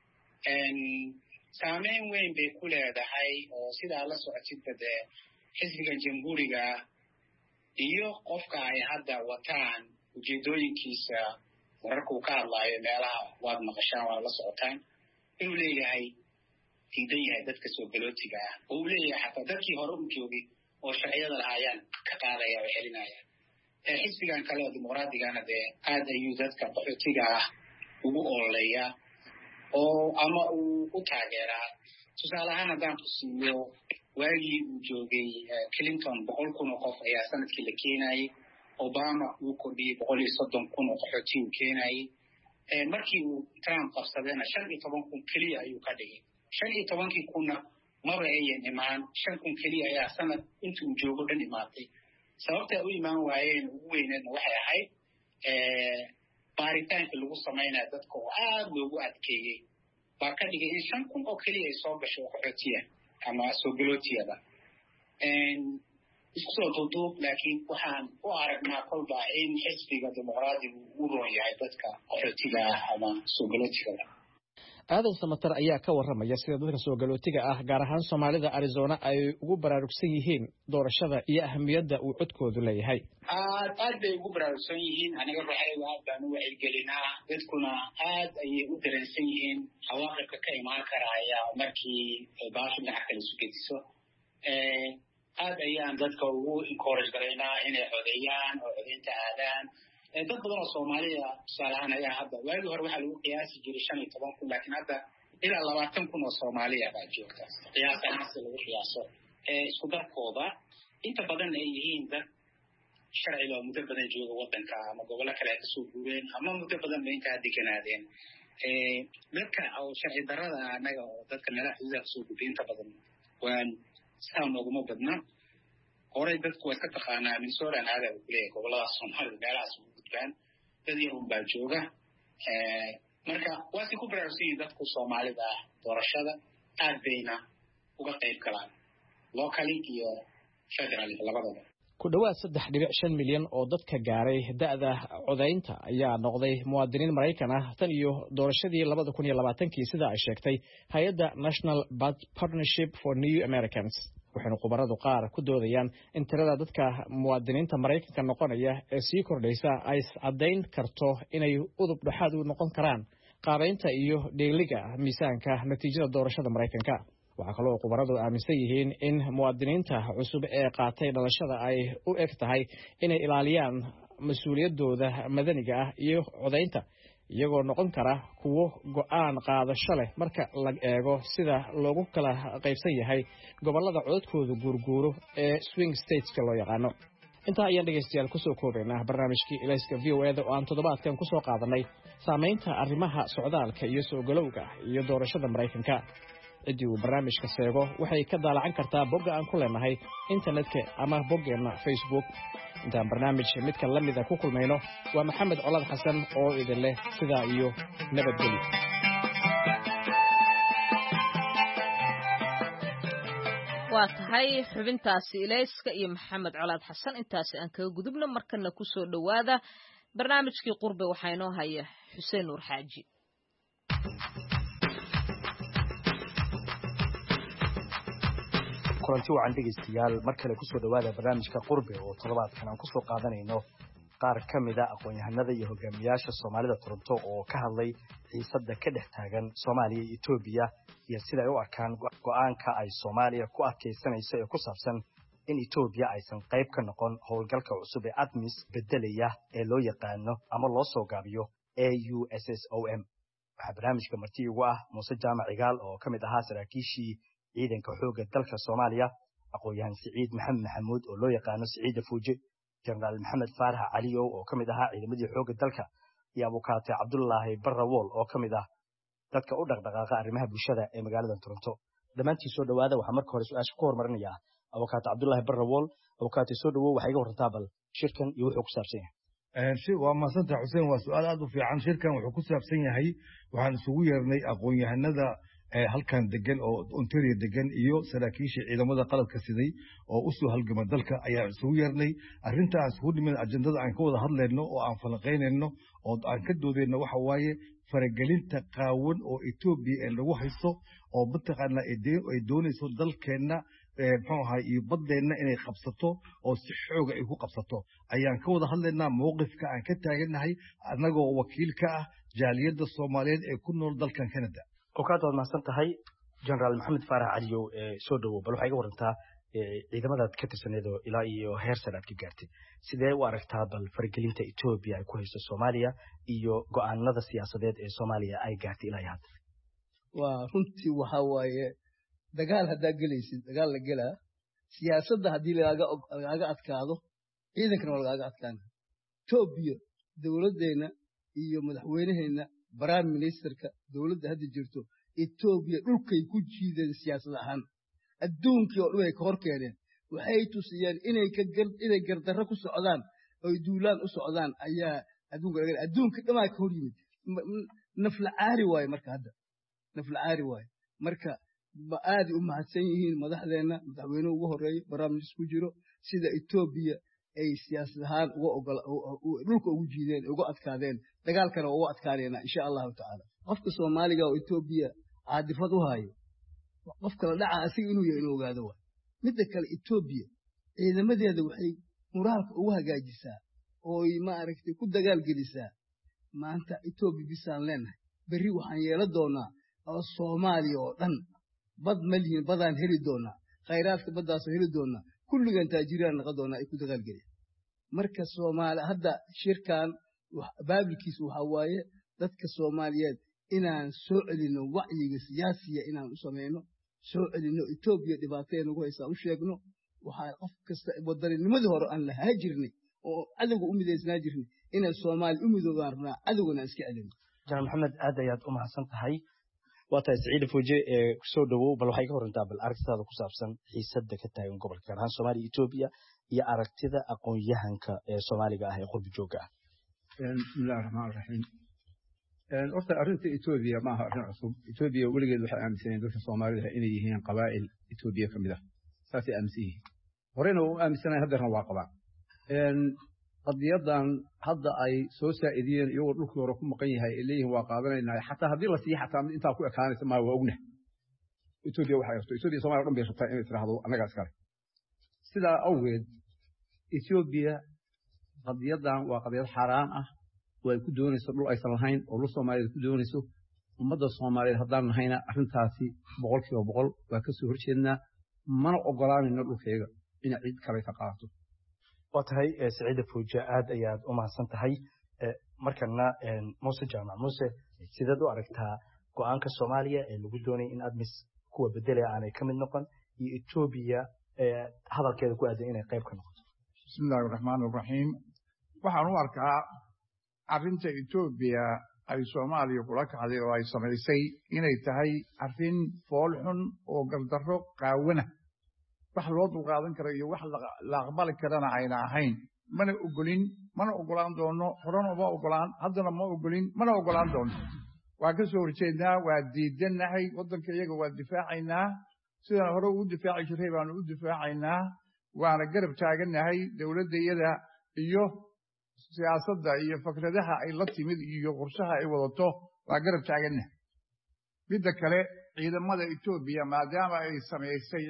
saameyn weyn bay ku leedahay oo sidaa la socotidba dee xisbiga jamhuuriga iyo qofka ay hadda wataan ujeedooyinkiisa wararkuu ka hadlaayo meelaha waad maqashaan waad la socotaan inuu leeyahay diidan yahay dadka soo galootiga ah oo uu leeyahay xataa dadkii hore u joogay oo sharciyada lahaa ayaan ka qaadaya oo celinaya xisbigan kale oo dimuqraaddigana dee aad ayuu dadka qaxootiga ah ugu ololeeyaa oo ama uu u taageeraa tusaale ahaan haddaan ku siiyo waagii uu joogay Clinton boqol kun oo qof ayaa sanadkii la keenayay Obama uu kordhiyey boqol iyo soddon kun oo qaxooti uu keenayay markii uu Trump qabsadayna shan iyo toban kun keliya ayuu ka dhigay shan iyo tobankii kunna maba ayan imaan shan kun keliya ayaa sanad intuu joogo dhan imaatay sababta u imaan waayeen ugu weyneedna waxay ahayd baaritaanka lagu samaynayo dadka oo aad loogu adkeeyey baa ka dhigay in shan kun oo keliya ay soo gasho qaxootiya ama soo galootiyada isku soo duuduub laakiin waxaan u aragnaa kolba in xisbiga dimuqraadigu u roon yahay dadka qaxootiga ah ama soo galootiga Aadan Samatar ayaa ka warramaya sida dadka soo galootiga ah gaar ahaan Soomaalida Arizona ay ugu baraarugsan yihiin doorashada iyo ahamiyadda uu codkoodu leeyahay aad aad bay ugu baraarugsan yihiin aniga ruuxayga aad baan u wacyigelinaa dadkuna aad ayay u dareensan yihiin xawaaqibka ka imaan karaya markii baasha dhinaca kale isu gediso aad ayaan dadka ugu encourage garaynaa inay codeeyaan oo codeynta aadaan dad badan oo Soomaalida tusaale ahaan ayaa hadda waagii hore waxaa lagu qiyaasi jiray shan iyo toban kun laakiin hadda ilaa labaatan kun oo Soomaaliya baa joogta qiyaasaan si lagu qiyaaso isku darkooda inta badan ay yihiin dad sharciga muddo badan jooga waddanka ama gobollo kale ay kasoo guureen ama muddo badan bay intaa deganaadeen dadka oo sharci darrada anaga oo dadka meelaha xuduudaha kasoo gudbay inta badan waan saa nooguma badna horey dadku way ka taqaanaa Minnesota aada u leeyahay gobolada Soomaalida meelahaas u gudbaan dad yar un baa jooga marka waa si ku baraarsiin dadku Soomaalida ah doorashada aad bayna uga qayb galaan locally iyo federal labadaba ku dhawaad saddex dhibic shan milyan oo dadka gaaray da'da codaynta ayaa noqday muwaadiniin Mareykan ah tan iyo doorashadii laba kun iyo labaatan-kii sida ay sheegtay hay'adda National Partnership for New Americans waxayna khubaradu qaar ku doodayaan in tirada dadka muwaadiniinta Mareykanka noqonaya ee sii kordhaysa ay caddayn karto inay udub dhaxaad u noqon karaan qaabaynta iyo dheeliga miisaanka natiijada doorashada Mareykanka waxaa kaloo khubaradu aaminsan yihiin in muwaadiniinta cusub ee qaatay dhalashada ay u eg tahay inay ilaaliyaan mas'uuliyadooda madaniga ah iyo codaynta iyagoo noqon kara kuwo go'aan qaadasho leh marka la eego sida loogu kala qaybsan yahay gobolada codadkooda guurguuro ee swing stateska loo yaqaano intaa ayaan dhegaystayaal ku soo koobaynaa barnaamijkii ilayska v o e da oo aan toddobaadkan ku soo qaadanay saamaynta arrimaha socdaalka iyo soo galowga iyo doorashada Mareykanka cidii uu barnaamijka seego waxay ka daalacan kartaa bogga aan ku leenahay internetka ama boggeena Facebook intaan barnaamij midka la mid ah ku kulmayno waa Maxamed Colaad Xasan oo idin leh sidaa iyo nabadgelyo waa tahay xubintaasi ilayska iyo Maxamed Colaad Xasan intaasi aan kaga gudubno markana ku soo dhawaada barnaamijkii qurbe waxaa inoo haya Xuseen Nuur Xaaji kulanti wacan dhegeystayaal mar kale ku soo dhawaada barnaamijka qurbe oo toddobaadkan aan ku soo qaadanayno qaar ka mid ah aqoon-yahanada iyo hogaamiyaasha Soomaalida Toronto oo ka hadlay xiisadda ka dhex taagan Soomaaliya iyo Itoobiya iyo sida ay u arkaan go'aanka ay Soomaaliya ku adkeysanayso ee ku saabsan in Itoobiya aysan qayb ka noqon howlgalka cusub ee ADMIS bedelaya ee loo yaqaano ama loo soo gaabiyo A U S S O M waxaa barnaamijka marti ugu ah Muuse Jaamac Cigaal oo ka mid ahaa saraakiishii ciidanka xoogga dalka Soomaaliya aqoon-yahan Siciid Maxamed Maxamuud oo loo yaqaano Siciid Fuuje General Maxamed Faarax Caliyo oo ka mid ahaa ciidamadii xoogga dalka iyo abukaate Cabdullaahi Barrawool oo ka mid ah dadka u dhaqdhaqaaqa arrimaha bulshada ee magaalada Toronto dhamaantii soo dhawaada waxaa marka hore su'aasha ku hormarinayaa abukaate Cabdullaahi Barrawool abukaate soo dhawow waxay iga warantaa bal shirkan iyo wuxuu ku saabsan yahay shir waa maasanta Xuseen waa su'aal aad u fiican shirkan wuxuu ku saabsan yahay waxaan isugu yeernay aqoon-yahanada halkan degan oo Ontario degan iyo saraakiisha ciidamada qalabka siday oo u soo halgama dalka ayaa isugu yeernay arrintaas u dhiman ajandada aan ka wada hadlayno oo aan falanqeynayno oo aan ka doodayno waxa waaye faragelinta qaawan oo Itoobiya ee lagu haysto oo mataqaana ay doonayso dalkeena muxuu ahaa iyo badeena inay qabsato oo si xoog ah ay ku qabsato ayaan ka wada hadlaynaa mowqifka aan ka taaganahay anagoo wakiil ka ah jaaliyadda Soomaaliyeed ee ku nool dalkan Canada okaad waad mahadsan tahay General Maxamed Faarax Caliyo soo dhawow bal waxay iga warantaa ciidamadaad ka tirsaneed oo ilaa iyo heer sanaad ka gaartay sidee u aragtaa bal faragelinta Itoobiya ay ku hayso Soomaaliya iyo go'aanada siyaasadeed ee Soomaaliya ay gaartay ilaa hadda waa runtii waxa waaye dagaal haddaa gelaysid dagaal la gelaa siyaasadda haddii lagaaga lagaaga adkaado ciidankana waa lagaaga adkaan Itoobiya dowladdeena iyo madaxweynaheena prime ministerka dowladda hadda jirto Itoobiya dhulkay ku jiideen siyaasad ahaan adduunkii oo dhan ay ka hor keeneen waxay tusiyeen inay ka gar inay gardarro ku socdaan oo duulaan u socdaan ayaa adduunka laga adduunka dhamaa ka hor yimid nafla caari waaye marka hadda nafla caari waaye marka ba aad u mahadsan yihiin madaxdeena madaxweynuhu ugu horeeyay barnaamij ku jiro sida Itoobiya ay siyaasad ahaan uga ogol dhulka ugu jiideen uga adkaadeen dagaalkana uga adkaanayna insha Allah ta'ala qofka Soomaaliga oo Itoobiya caadifad u hayo qofka la dhaca asiga inuu yahay inuu ogaado waa mid kale Itoobiya ciidamadeeda waxay muraalka ugu hagaajisaa oo ma aragtay ku dagaal gelisaa maanta Itoobiya bisaan leenahay bari waxaan yeelan doonaa oo Soomaaliya oo dhan bad malyin badaan heli doonaa khayraadka badaas heli doonaa kulligan taajiraan noqon doonaa ay ku dagaal geliyaan marka Soomaali hadda shirkan baabilkiisu waxa waaye dadka Soomaaliyeed inaan soo celino wacyiga siyaasiga inaan u sameeyno soo celino Itoobiya dhibaatada ugu haysa u sheegno waxa qof kasta wadanimadii hore aan la haajirnay oo adigu u mideysnaa jirnay inay Soomaali u midoobaan rabnaa adiguna iska celino General Maxamed aad ayaad u mahadsan tahay waata Saciid Fuje ee soo dhawow bal waxay ka horantaa bal aragtida ku saabsan xiisadda ka taagan gobolka gaar ahaan Soomaaliya Itoobiya iyo aragtida aqoon-yahanka ee Soomaaliga ah ee qurbi jooga ah bismillaahir rahmaanir rahiim een horta arrinta Itoobiya ma aha arrin cusub Itoobiya weligeed waxay aaminsaneen dadka Soomaalida inay yihiin qabaa'il Itoobiya kamid ah saasi aaminsan horena oo aaminsanay haddana waa qabaan een qadiyadan hadda ay soo saacidiyeen iyagoo dhulkii hore ku maqan yahay ilayhi waa qaadanaynaa xataa haddii la sii xataa intaa ku ekaanaysa ma waa ognahay Itoobiya waxay rabto Itoobiya Soomaaliya dhan bay rabtaa inay tiraahdo annaga iskale sidaa awgeed Itoobiya qadiyadan waa qadiyad xaraan ah oo ay ku doonayso dhul aysan lahayn oo dhul Soomaaliyeed ku doonayso ummadda Soomaaliyeed haddaan nahayna arrintaasi boqolkiiba boqol waa ka soo horjeednaa mana ogolaanayno dhulkeega in cid kale ka qaato watahay Saciid Fuje aad ayaad u mahadsan tahay markana Muuse Jaamac Muuse sidaad u aragtaa go'aanka Soomaaliya ee lagu doonay in admis kuwa bedelay aanay ka mid noqon iyo Itoobiya hadalkeeda ku aadan inay qayb ka noqoto bismillaahir rahmaanir rahiim waxaan u arkaa arrinta Itoobiya ay Soomaaliya kula kacday oo ay samaysay inay tahay arrin fool xun oo gardarro qaawana wax loo dulqaadan karo iyo wax la aqbali karana ayna ahayn mana ogolin mana ogolaan doono horena ma ogolaan haddana ma ogolin mana ogolaan doono waa ka soo horjeednaa waa diidanahay waddanka iyaga waa difaacaynaa sidaan hore ugu difaaci jiray baanu u difaacaynaa waana garab taaganahay dowladda iyada iyo siyaasadda iyo fikradaha ay la timid iyo qorshaha ay wadato waa garab taaganahay midda kale ciidamada Itoobiya maadaama ay samaysay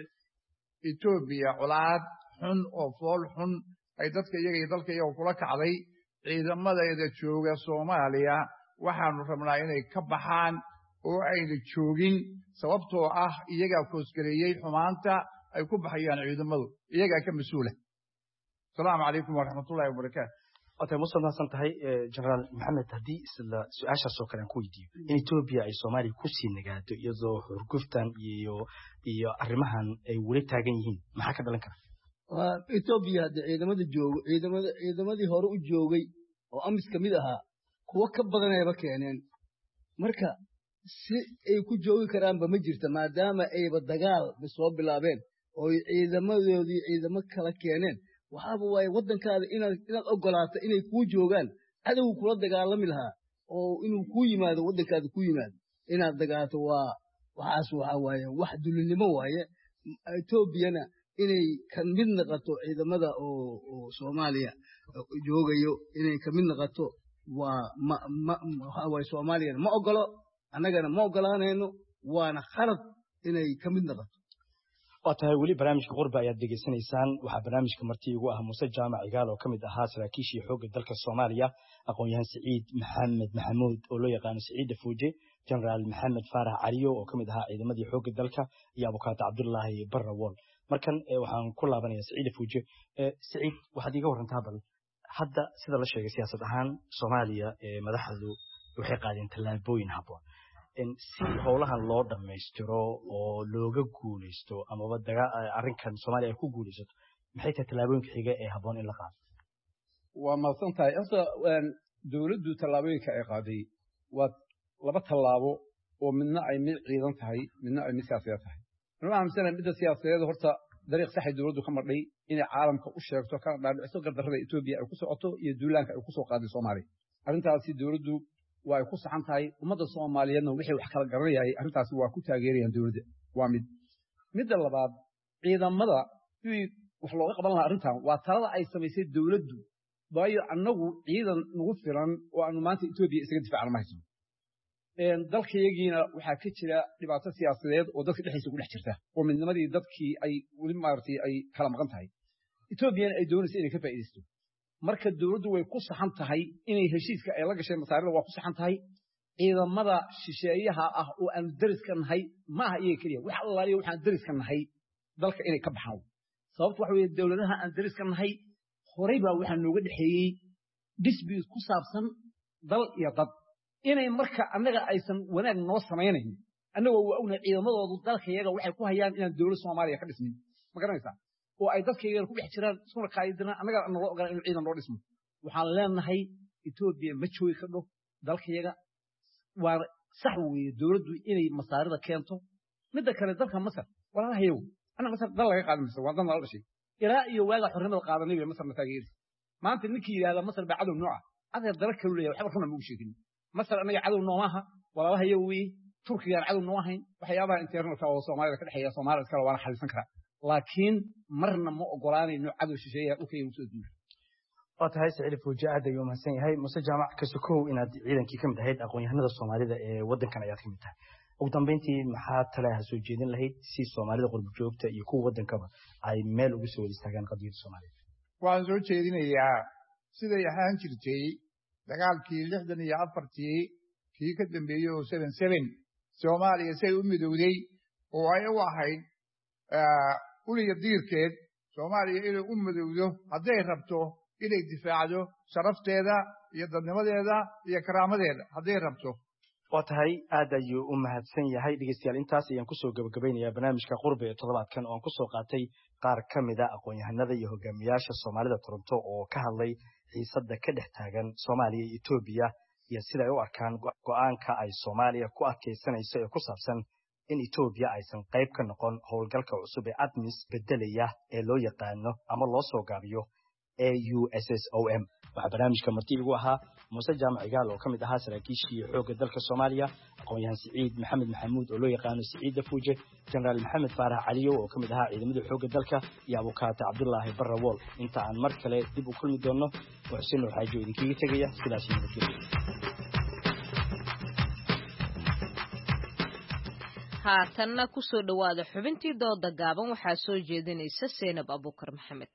Itoobiya colaad xun oo fool xun ay dadka iyaga iyo dalka iyaga kula kacday ciidamadeeda jooga Soomaaliya waxaanu rabnaa inay ka baxaan oo ayna joogin sababtoo ah iyaga koosgareeyay xumaanta ay ku baxayaan ciidamadu iyaga ka mas'uula salaamu calaykum wa rahmatullaahi wa barakaatuh wata musan hasan tahay General Maxamed hadii isla su'aasha soo kale ku weydiiyo in Itoobiya ay Soomaaliya ku sii nagaado iyadoo xurguftan iyo iyo arrimahan ay wali taagan yihiin maxaa ka dhalan kara waa Itoobiya ciidamada joogo ciidamada ciidamadii hore u joogay oo amis kamid ahaa kuwa ka badan ayba keeneen marka si ay ku joogi karaanba ma jirta maadaama ayba dagaal soo bilaabeen oo ciidamadoodii ciidamo kala keeneen waxaaba way wadankaada inaad inaad ogolaato inay ku joogaan adow kula dagaalami lahaa oo inuu ku yimaado wadankaada ku yimaado inaad dagaalto waa waxaas waxa waaye wax dulinimo waaye Itoobiyana inay ka mid noqoto ciidamada oo oo Soomaaliya joogayo inay ka mid noqoto waa ma waxa waaye Soomaaliya ma ogolo annagana ma ogolaanayno waana khalad inay ka mid noqoto watahay wali barnaamijka qurba ayaad degeysanaysaan waxa barnaamijka martii ugu ah Muuse Jaamac Igaal oo kamid ahaa saraakiishii xoogga dalka Soomaaliya aqoon-yahan Saciid Maxamed Maxamuud oo loo yaqaan Saciid Fuje General Maxamed Faarax Caliyo oo kamid ahaa ciidamadii xoogga dalka iyo Abukaata Cabdullaahi Barrawol markan waxaan ku laabanayaa Saciid Fuje Saciid waxaad iga warantaa bal hadda sida la sheegay siyaasad ahaan Soomaaliya ee madaxdu waxay qaadeen tallaabooyin habboon in si howlahan loo dhameystiro oo looga guuleysto ama wadaga arrinkan Soomaaliya ay ku guuleysato maxay tahay tallaabooyinka xiga ee habboon in la qaado waa maasan tahay horta dowladdu tallaabooyinka ay qaaday waa laba tallaabo oo midna ay mid ciidan tahay midna ay mid siyaasadeed tahay anuu aaminsanay midda siyaasadeed horta dariiq sax ay dowladdu ka madhay inay caalamka u sheegto kana dhaadhiciso gardarrada Itoobiya ay ku socoto iyo duulaanka ay ku soo qaaday Soomaaliya arrintaasi dowladdu waa ay ku saxan tahay ummadda Soomaaliyeedna wixii wax kala garanayay arrintaasi waa ku taageerayaan dowladda waa mid midda labaad ciidamada si wax looga qaban lahaa arrintan waa talada ay samaysay dowladdu waayo annagu ciidan nagu filan oo aanu maanta Itoobiya isaga difaacno ma hayso een dalkayagiina waxaa ka jira dhibaato siyaasadeed oo dadka dhexdiisa ku dhex jirta oo midnimadii dadkii ay weli maartay ay kala maqan tahay Itoobiyana ay doonayso inay ka faa'iideysto marka dawladdu way ku saxan tahay inay heshiiska ay la gashay masaarida waa ku saxan tahay ciidamada shisheeyaha ah oo aan dariska nahay ma aha iyaga kaliya wax allaaliyo waxaan dariska nahay dalka inay ka baxaan sababtu waxa weeye dawladaha aan dariska nahay horey baa waxaa nooga dhexeeyey dispute ku saabsan dal iyo dad inay marka annaga aysan wanaag noo samaynayn annaga waa ognahay ciidamadoodu dalka iyaga waxay ku hayaan inaan dawlad Soomaaliya ka dhismin ma garanaysaa oo ay dadka iyaga ku dhex jiraan isuna qaayidina annaga aan loo ogolaan in ciidan loo dhismo waxaan leenahay Itoobiya ma joogi kardo dalka iyaga waa sax weeye dowladdu inay masaarida keento midda kale dalka masar walaalahayow ana masar dal laga qaadan mayso waa dan la dhashay ilaa iyo waaga xornimada qaadanay bay masar mataageeri maanta ninkii yiraahda masar baa cadow nooca adeer dala kale leeyahay waxba runa ma u sheegin masar anaga cadow noomaha walaalahayow weeye turkiga cadow noo ahayn waxyaabaha internalka oo Soomaalida ka dhaxeeya Soomaalida kale waa xalisan karaa laakiin marna ma ogolaanayno cadow shisheeya u keenay soo duul oo tahay Saciid Fuuji aad ayuu mahadsan yahay Muuse Jaamac ka sokow inaad ciidankii ka mid ahayd aqoon-yahanada Soomaalida ee wadankan ayaad ka mid tahay ugu dambeyntii maxaa talaha soo jeedin lahayd si Soomaalida qurbo joogta iyo kuwa wadankaba ay meel ugu soo istaagaan qadiyada Soomaalida waan soo jeedinayaa sida yahaan jirtay dagaalkii lixdan iyo afartii kii ka dambeeyay oo seven seven Soomaaliya say u midowday oo ay u ahayd uliya diirkeed Soomaaliya inay u midowdo hadday rabto inay difaacdo sharafteeda iyo dadnimadeeda iyo karaamadeeda hadday rabto waa tahay aad ayuu u mahadsan yahay dhegeystayaal intaas ayaan kusoo gabagabeynayaa barnaamijka qurbe ee toddobaadkan oo aan kusoo qaatay qaar ka mid a aqoon-yahanada iyo hogaamiyaasha Soomaalida Toronto oo ka hadlay xiisadda ka dhex taagan Soomaaliya iyo Itoobiya iyo sida ay u arkaan go'aanka ay Soomaaliya ku adkeysanayso ee ku saabsan in Itoobiya aysan qayb ka noqon howlgalka cusub ee ATMIS bedelaya ee loo yaqaano ama loo soo gaabiyo A U S S O M waxa barnaamijka marti igu ahaa Muuse Jaamac Igaal oo kamid ahaa saraakiishii xoogga dalka Soomaaliya aqoon-yahan Saciid Maxamed Maxamuud oo loo yaqaano Saciid Fuuje General Maxamed Faarax Caliyo oo kamid ahaa ciidamada xoogga dalka iyo Abukaata Cabdullaahi Barrawool inta aan mar kale dib u kulmi doono Xuseen Xaaji idinkiga tagaya sidaas iyo nabadgelyo haatanna ku soo dhawaada xubintii dooda gaaban waxaa soo jeedinaysa Seenab Abuukar Maxamed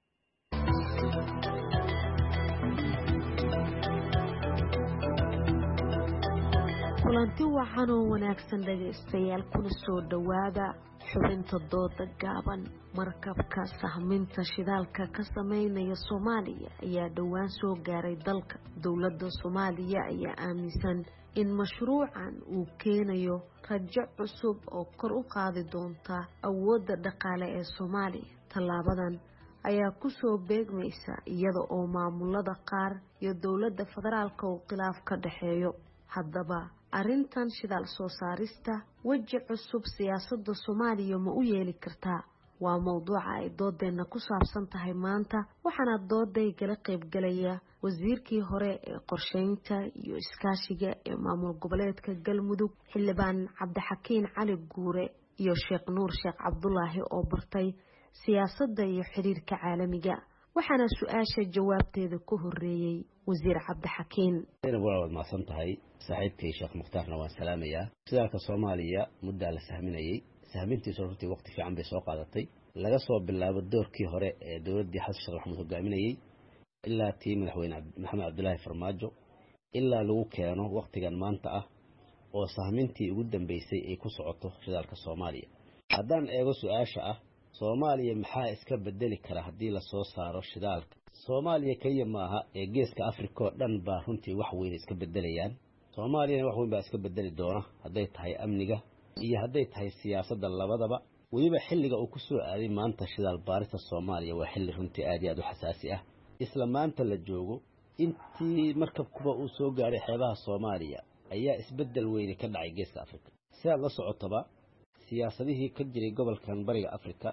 kulanti waxaan oo wanaagsan dhagaystayaal kuna soo dhawaada xubinta dooda gaaban markabka sahminta shidaalka ka sameynaya Soomaaliya ayaa dhowaan soo gaaray dalka dowladda Soomaaliya ayaa aaminsan in mashruucan uu keenayo rajo cusub oo kor u qaadi doonta awoodda dhaqaale ee Soomaaliya talaabadan ayaa ku soo beegmaysa iyada oo maamulada qaar iyo dowladda federaalka uu khilaaf ka dhaxeeyo haddaba arrintan shidaal soo saarista waji cusub siyaasadda Soomaaliya ma u yeeli kartaa waa mowduuca ay doodeena ku saabsan tahay maanta waxaana dooday gala qayb galaya wasiirkii hore ee qorsheynta iyo iskaashiga ee maamul goboleedka Galmudug xildhibaan Cabdixakiin Cali Guure iyo Sheekh Nuur Sheekh Cabdullaahi oo bartay siyaasadda iyo xiriirka caalamiga waxaana su'aasha jawaabteeda ku horeeyay wasiir Cabdixakiin waa mahadsan tahay saaxiibkay Sheekh Mukhtaarna waan salaamayaa shidaalka Soomaaliya muddo la sahminayay sahmintiisu runtii waqti fiican bay soo qaadatay laga soo bilaabo doorkii hore ee dowladda Xasan Sheekh Maxamuud hogaaminayay ilaa tii madaxweyne Maxamed Cabdullaahi Farmaajo ilaa lagu keeno waqtigan maanta ah oo sahmintii ugu dambeysay ay ku socoto shidaalka Soomaaliya haddaan eego su'aasha ah Soomaaliya maxaa iska bedeli kara haddii la soo saaro shidaalka Soomaaliya kaliya maaha ee geeska Afrika oo dhan baa runtii wax weyn iska bedelayaan Soomaaliya wax weyn baa iska bedeli doona hadday tahay amniga iyo hadday tahay siyaasadda labadaba waliba xilliga uu ku soo aaday maanta shidaal baarista Soomaaliya waa xilli runtii aad iyo aad u xasaasi ah isla maanta la joogo intii markabkuba uu soo gaaray xeebaha Soomaaliya ayaa isbedel weyn ka dhacay geeska Afrika sida la socotaba siyaasadihii ka jiray gobolkan bariga Afrika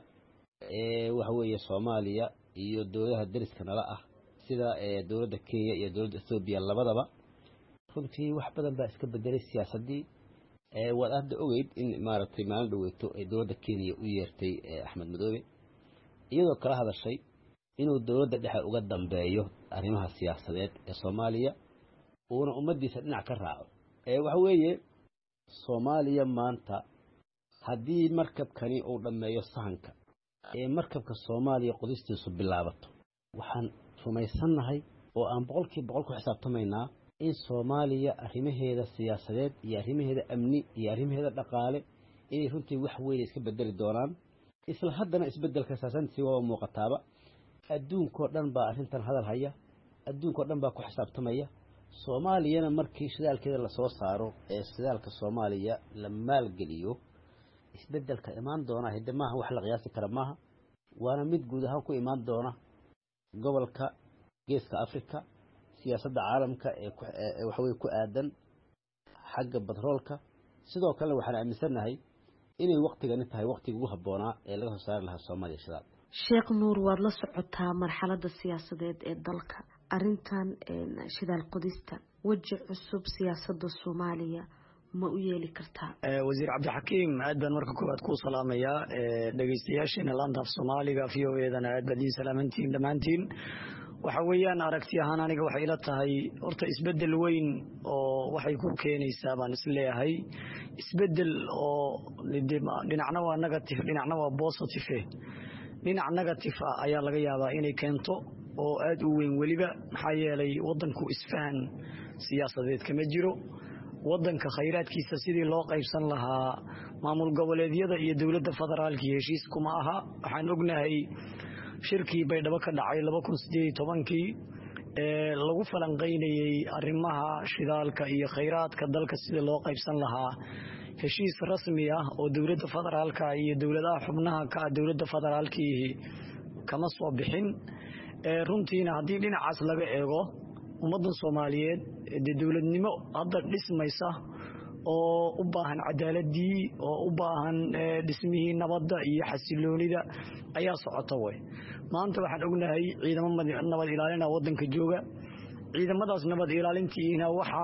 ee waxa weeye Soomaaliya iyo dowladaha dariska nala ah sida ee dowladda Kenya iyo dowladda Ethiopia labadaba runtii wax badan baa iska bedelay siyaasadii ee wadaadda ogeyd in maaragtay maalin dhaweeto ay dowladda Kenya u yeertay Axmed Madoobe iyadoo kala hadashay inuu dowladda dhexe uga dambeeyo arrimaha siyaasadeed ee Soomaaliya uuna ummadiisa dhinac ka raaco ee waxa weeye Soomaaliya maanta haddii markabkani uu dhameeyo sahanka ee markabka Soomaaliya qodistiisu bilaabato waxaan rumaysanahay oo aan boqolkiiba boqol ku xisaabtamaynaa in Soomaaliya arrimaheeda siyaasadeed iyo arrimaheeda amni iyo arrimaheeda dhaqaale ay runtii wax weyn iska bedeli doonaan isla haddana isbedelka saasantii waa muuqataaba adduunka oo dhan baa arrintan hadal haya adduunka oo dhan baa ku xisaabtamaya Soomaaliyana markii shidaalkeeda la soo saaro ee shidaalka Soomaaliya la maalgeliyo isbedelka imaan doona hidde maaha wax la qiyaasi kara maaha waana mid guud ahaan ku imaan doona gobolka geeska Afrika siyaasadda caalamka ee waxa way ku aadan xagga batroolka sidoo kale waxaan aaminsanahay inay waqtigani tahay waqtiga ugu habboonaa ee laga soo saari lahaa Soomaaliya shidaal sheekh nuur waad la socotaa marxaladda siyaasadeed ee dalka arrintan shidaal qodista waji cusub siyaasadda Soomaaliya ma u yeeli kartaa wasiir cabdixakiim aad baan marka koowaad ku salaamayaa dhageystayaasheena laanta af Soomaaliga v O A-dana aad baad salaamantiin dhamaantiin waxa weeyaan aragti ahaan aniga waxay ila tahay horta isbedel weyn oo waxay ku keenaysaa baan isleeyahay isbedel oo dhinacna waa negative dhinacna waa positive dhinac negative ah ayaa laga yaabaa inay keento oo aad u weyn weliba maxaa yeelay wadanku isfahan siyaasadeed kama jiro wadanka khayraadkiisa sidii loo qaybsan lahaa maamul goboleedyada iyo dowladda federaalka heshiis kuma aha waxaan ognahay shirkii baydhabo ka dhacay laba kun sideed iyo tobankii ee lagu falanqeynayay arrimaha shidaalka iyo khayraadka dalka sidii loo qaybsan lahaa heshiis rasmi ah oo dowladda federaalka iyo dowladaha xubnaha ka dowladda federaalka kama soo bixin ee runtiina haddii dhinacaas laga eego ummadda Soomaaliyeed ee dowladnimo hadda dhismaysa oo u baahan cadaaladii oo u baahan dhismihii nabadda iyo xasiloonida ayaa socota way maanta waxaan ognahay ciidamada nabad ilaalina wadanka jooga ciidamadaas nabad ilaalintiina waxa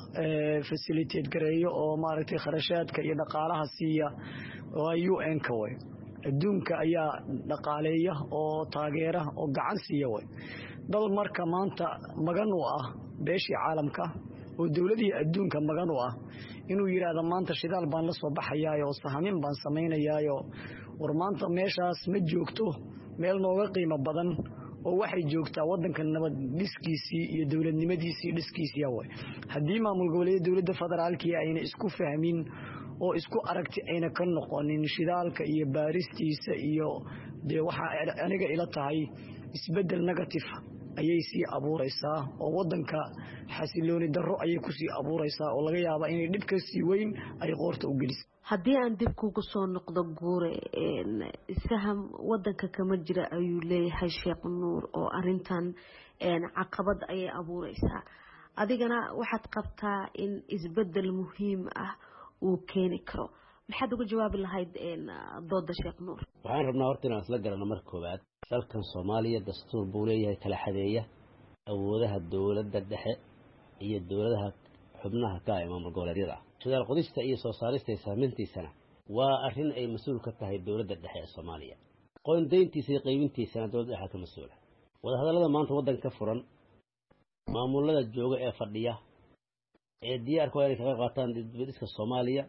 facilitate gareeyo oo maaragtay kharashaadka iyo dhaqaalaha siiya oo U N ka way adduunka ayaa dhaqaaleeya oo taageera oo gacan siiya way dal marka maanta magan u ah beeshii caalamka oo dawladii adduunka magan u ah inuu yiraahdo maanta shidaal baan la soo baxayaa oo sahamin baan sameeynayaa war maanta meeshaas ma joogto meel nooga qiimo badan oo waxay joogtaa wadanka nabad dhiskiisii iyo dawladnimadiisii dhiskiisii way hadii maamul goboleed dawladda federaalka ayna isku fahmin oo isku aragti ayna ka noqonin shidaalka iyo baaristiisa iyo de waxa aniga ila tahay isbedel negative ayay sii abuuraysaa oo wadanka xasilooni darro ayay ku sii abuuraysaa oo laga yaabo inay dhib ka sii weyn ay qoorta u geliso haddii aan dib kugu soo noqdo guure saham wadanka kama jira ayuu leeyahay sheekh nuur oo arintan caqabad ayay abuuraysaa adigana waxaad qabtaa in isbedel muhiim ah uu keeni karo maxaad uga jawaabi lahayd dooda sheekh nuur waxaan rabnaa horta inaan isla garano marka koowaad dalkan Soomaaliya dastuur buu leeyahay kala xadeeya awoodaha dawladda dhexe iyo dawladaha xubnaha ka ah maamul goboleedyada shidaal qodista iyo soo saarista saameyntiisana waa arrin ay mas'uul ka tahay dawladda dhexe ee Soomaaliya qoondeyntiisa iyo qaybintiisana dawladda dhexe ka mas'uul wada hadallada maanta wadanka furan maamulada jooga ee fadhiya ee diyaar ku ah inay ka qaataan dibadhiska Soomaaliya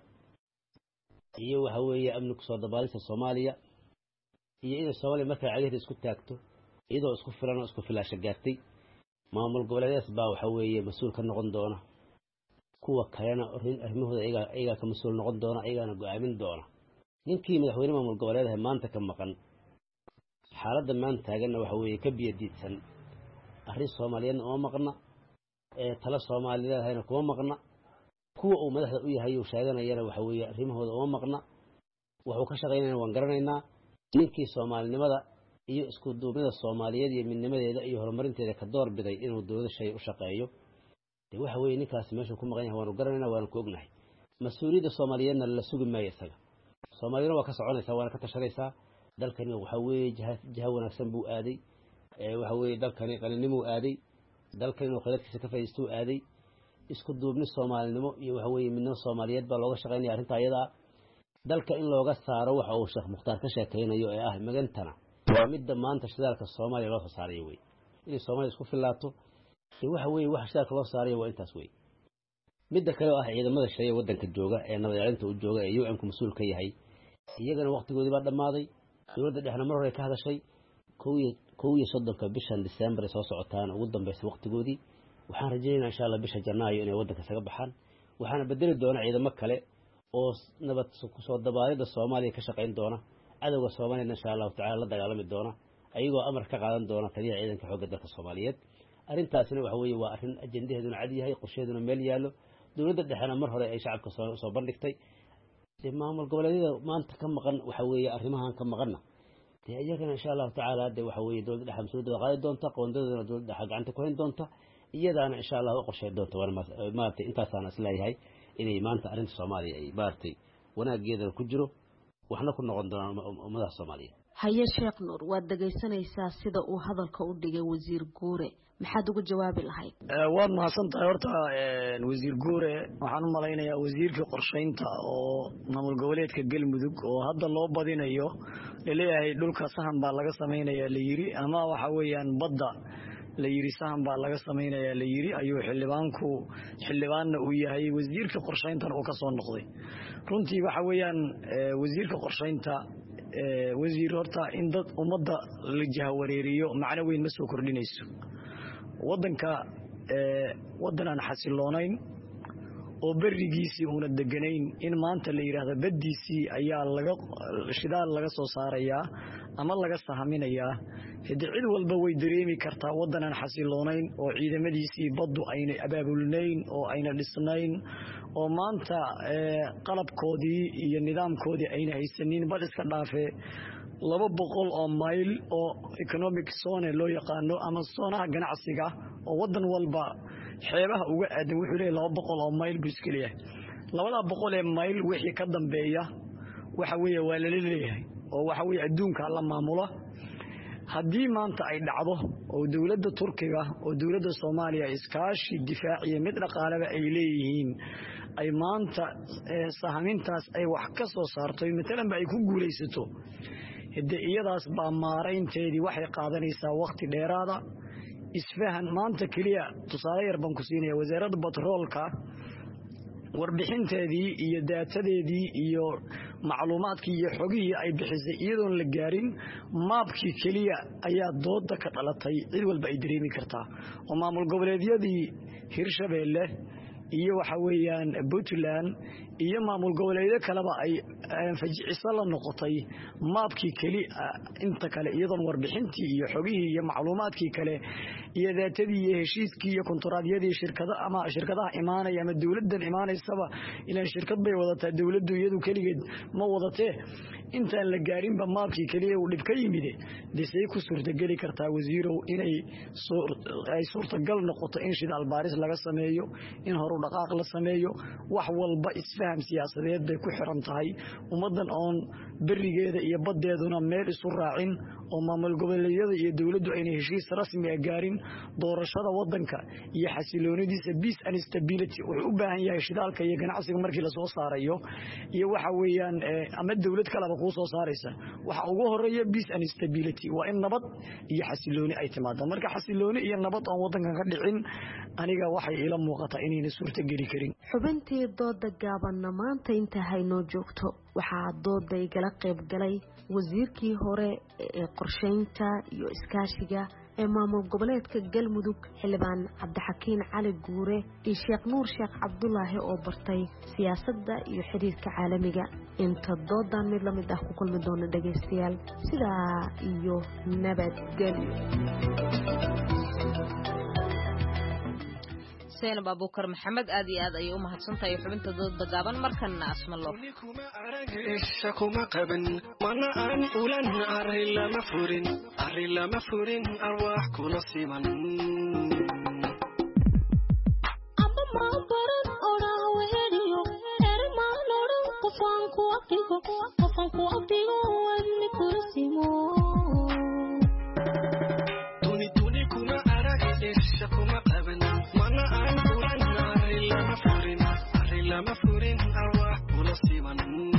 iyo waxa weeye amni ku soo dabaalista Soomaaliya iyo in Soomaaliya marka cagahda isku taagto iyadoo isku filan oo isku filaasha gaartay maamul goboleedyada baa waxa weeye mas'uul ka noqon doona kuwa kalena arrimahooda iyaga iyaga ka mas'uul noqon doona iyagana go'aamin doona ninkii madaxweyne maamul goboleedaha maanta ka maqan xaaladda maanta taagan waxa weeye ka biyadiidsan arrin Soomaaliyeed oo maqna ee tala Soomaaliyeed hayna kuma maqna kuwa uu madaxda u yahay oo sheeganayana waxa weeye arrimahooda oo maqna wuxuu ka shaqeynaa waan garanaynaa ninkii Soomaalinimada iyo isku duubnida Soomaaliyeed iyo midnimadeeda iyo horumarinteeda ka door biday inuu dawladda shay u shaqeeyo waxa weeye ninkaas meesha ku maqan yahay waan garanaynaa waan ku ognahay mas'uuliyadda Soomaaliyeedna la sugi maayo isaga Soomaaliyana waa ka soconaysaa waana ka tashanaysaa dalkani waxa weeye jaha wanaagsan buu aaday ee waxa weeye dalkani qalinimo aaday dalkani oo khayraadkiisa ka faa'iisto aaday isku duubni Soomaalinimo iyo waxa weeye midnimo Soomaaliyeed baa looga shaqeynaya arrinta ayada dalka in looga saaro waxa uu Sheekh Muxtaar ka sheekaynayo ee ah magantana waa midda maanta shidaalka Soomaaliya loo saaray way in Soomaaliya isku filaato waxa weeye wax shidaalka loo saaray waa intaas way midda kale ah ciidamada shaqeeya wadanka jooga ee nabad ilaalinta u jooga ee U N ku mas'uul ka yahay iyagana waqtigoodii baa dhamaaday dawladda dhexna mar hore ka hadashay kow iyo soddonka bishan December soo socotaan ugu dambeysay waqtigoodii waxaan rajaynayaa insha Allah bisha Janaayo inay wadanka saga baxaan waxaana bedeli doona ciidamo kale oo nabad ku soo dabaalida Soomaaliya ka shaqeyn doona cadawga Soomaaliya insha Allah ta'ala la dagaalami doona ayagoo amar ka qaadan doona taliya ciidanka xoogga dalka Soomaaliyeed arrintaasina waxa weeye waa arrin ajendaheeduna cad yahay qorsheeduna meel yaalo dawladda dhexna mar hore ay shacabka soo bandhigtay maamul goboleedyada maanta ka maqan waxa weeye arrimahan ka maqanna iyagana insha Allah ta'ala de waxa weeye dawladda dhexe mas'uuliyadda qaadi doonta qoondadana dawladda dhexe gacanta ku hayn doonta iyadaana insha Allah u qorsheey doonta war maanta intaasana islaayahay inay maanta arrinta soomaaliya ay baartay wanaageedana ku jiro waxna ku noqon doonaan ummadaha soomaaliya haye sheekh nuur waad dhagaysanaysaa sida uu hadalka u dhigay wasiir guure maxaad ugu jawaabi lahayd waad mahadsantahay horta wasiir guure waxaan u malaynayaa wasiirka qorshaynta oo maamul goboleedka galmudug oo hadda loo badinayo laleeyahay dhulka sahan baa laga samaynayaa la yiri ama waxa weeyaan badda la yiri sahan baa laga samaynayaa la yiri ayuu xildhibaanku xildhibaanna uu yahay wasiirka qorshayntana uu ka soo noqday runtii waxa weeyaan wasiirka qorshaynta wasiir horta in dad ummadda la jahawareeriyo macno weyn ma soo kordhinayso waddanka waddan aan xasiloonayn oo berigiisii uuna deganayn in maanta la yidhaahdo baddiisii ayaa laga shidaal laga soo saarayaa ama laga sahaminayaa hadi cid walba way dareemi kartaa waddan aan xasiloonayn oo ciidamadiisii baddu ayna abaabulnayn oo ayna dhisnayn oo maanta qalabkoodii iyo nidaamkoodii ayna haysanin bal iska dhaafee laba boqol oo mayl oo economic zone loo yaqaano ama soonaha ganacsiga oo waddan walba xeebaha uga aadan wuxuu leeyahay laba boqol oo mayl buu iska leeyahay labada boqol ee mayl wixii ka dambeeya waxa weeye waa lala leeyahay oo waxa weeye adduunka la maamula haddii maanta ay dhacdo oo dowladda turkiga oo dowladda soomaaliya iskaashi difaaciya mid dhaqaaleba ay leeyihiin ay maanta sahamintaas ay wax ka soo saarto matalanba ay ku guulaysato haddii iyadaas baa maaraynteedii waxay qaadanaysaa waqti dheeraada isfahan maanta keliya tusaale yar baan ku siinaya wasaaradda batroolka warbixinteedii iyo daatadeedii iyo macluumaadkii iyo xogihii ay bixisay iyadoon la gaarin maabkii keliya ayaa dooda ka dhalatay cid walba ay dareemi kartaa oo maamul goboleedyadii hirshabeelle iyo waxa weeyaan puntland iyo maamul goboleedyo kaleba ay fajiciso la noqotay maabkii keli inta kale iyadoon warbixintii iyo xogihii iyo macluumaadkii kale iyo daatadii iyo heshiiskii iyo kontaraadyadii shirkada ama shirkadaha imaanaya ama dowladdan imaanaysaba ilaan shirkad bay wadataa dowladdu iyadu keligeed ma wadatee intaan la gaarinba maabkii keliya uu dhib ka yimide desay ku suurtageli kartaa wasiirow inay ay suurtagal noqoto in shidaal baaris laga sameeyo in horu dhaqaaq la sameeyo wax walba isfaham siyaasadeed bay ku xiran tahay ummadan oon berigeeda iyo baddeeduna meel isu raacin oo maamul goboleedyada iyo dowladdu ayna heshiis rasmi ah gaarin doorashada wadanka iyo xasiloonidiisa peace and stability wuxuu u baahan yahay shidaalka iyo ganacsiga markii la soo saarayo iyo waxa weeyaan ama dowlad kale ku soo saaraysa waxa ugu horeeya peace and stability waa in nabad iyo xasilooni ay timaado marka xasilooni iyo nabad aan wadanka ka dhicin aniga waxay ila muuqataa inayna suurta geli karin xubintii dooda gaabanna maanta inta haynoo joogto waxaa dooda igala qayb galay wasiirkii hore ee qorshaynta iyo iskaashiga ee maamul goboleedka galmudug xildhibaan cabdixakiin cali guure iyo sheekh nuur sheekh cabdulaahi oo bartay siyaasadda iyo xiriirka caalamiga inta doodan mid la mid ah ku kulmi doona dhagaystayaal sidaa iyo nabadgelyo سينب أبو بكر محمد آدي آد أي أمها تصنطة يحبنت ضد قابا مركنا اسم الله شكوما قبن مانا أن أولان أرهي لا مفورين أرهي لا مفورين أرواح كل صيما أبا ما برد أولا وهديو إرما نورو قفانكو أبتيكو قفانكو أبتيكو وأني كل صيما توني توني كما أرهي شكوما قبن مانا أن أولان أرهي لا مفورين أرهي لا مفورين أرواح كل صيما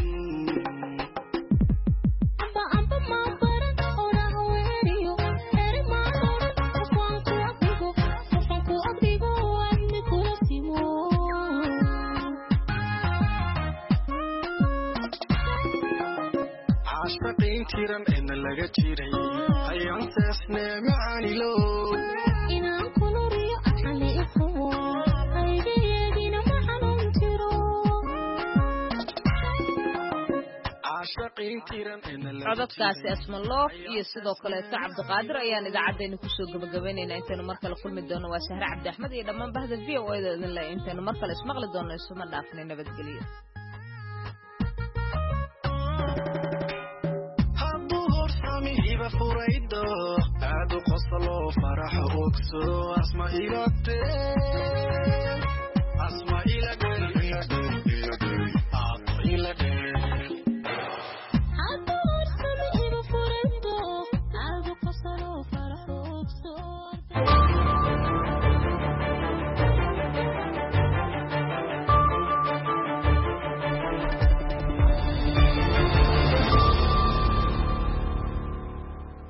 عاشقين تيران إن لغا جيري أيان تسنى معاني لو إنا كل ريو أحلي إفو أيدي يدينا محنون تيرو عاشقين تيران إن لغا عدد كاسي اسم الله يسيدو كليتا عبد القادر أيان إذا عدين كسو قبقبينينا إنتنا مركل كل مدونا وسهر عبد أحمد إذا من بهذا الفيو وإذا إذن الله إنتنا مركل اسمغل دونا يسوما دافنين نبت قليل iba furaydo aad u qoslo farax ogso asma ilate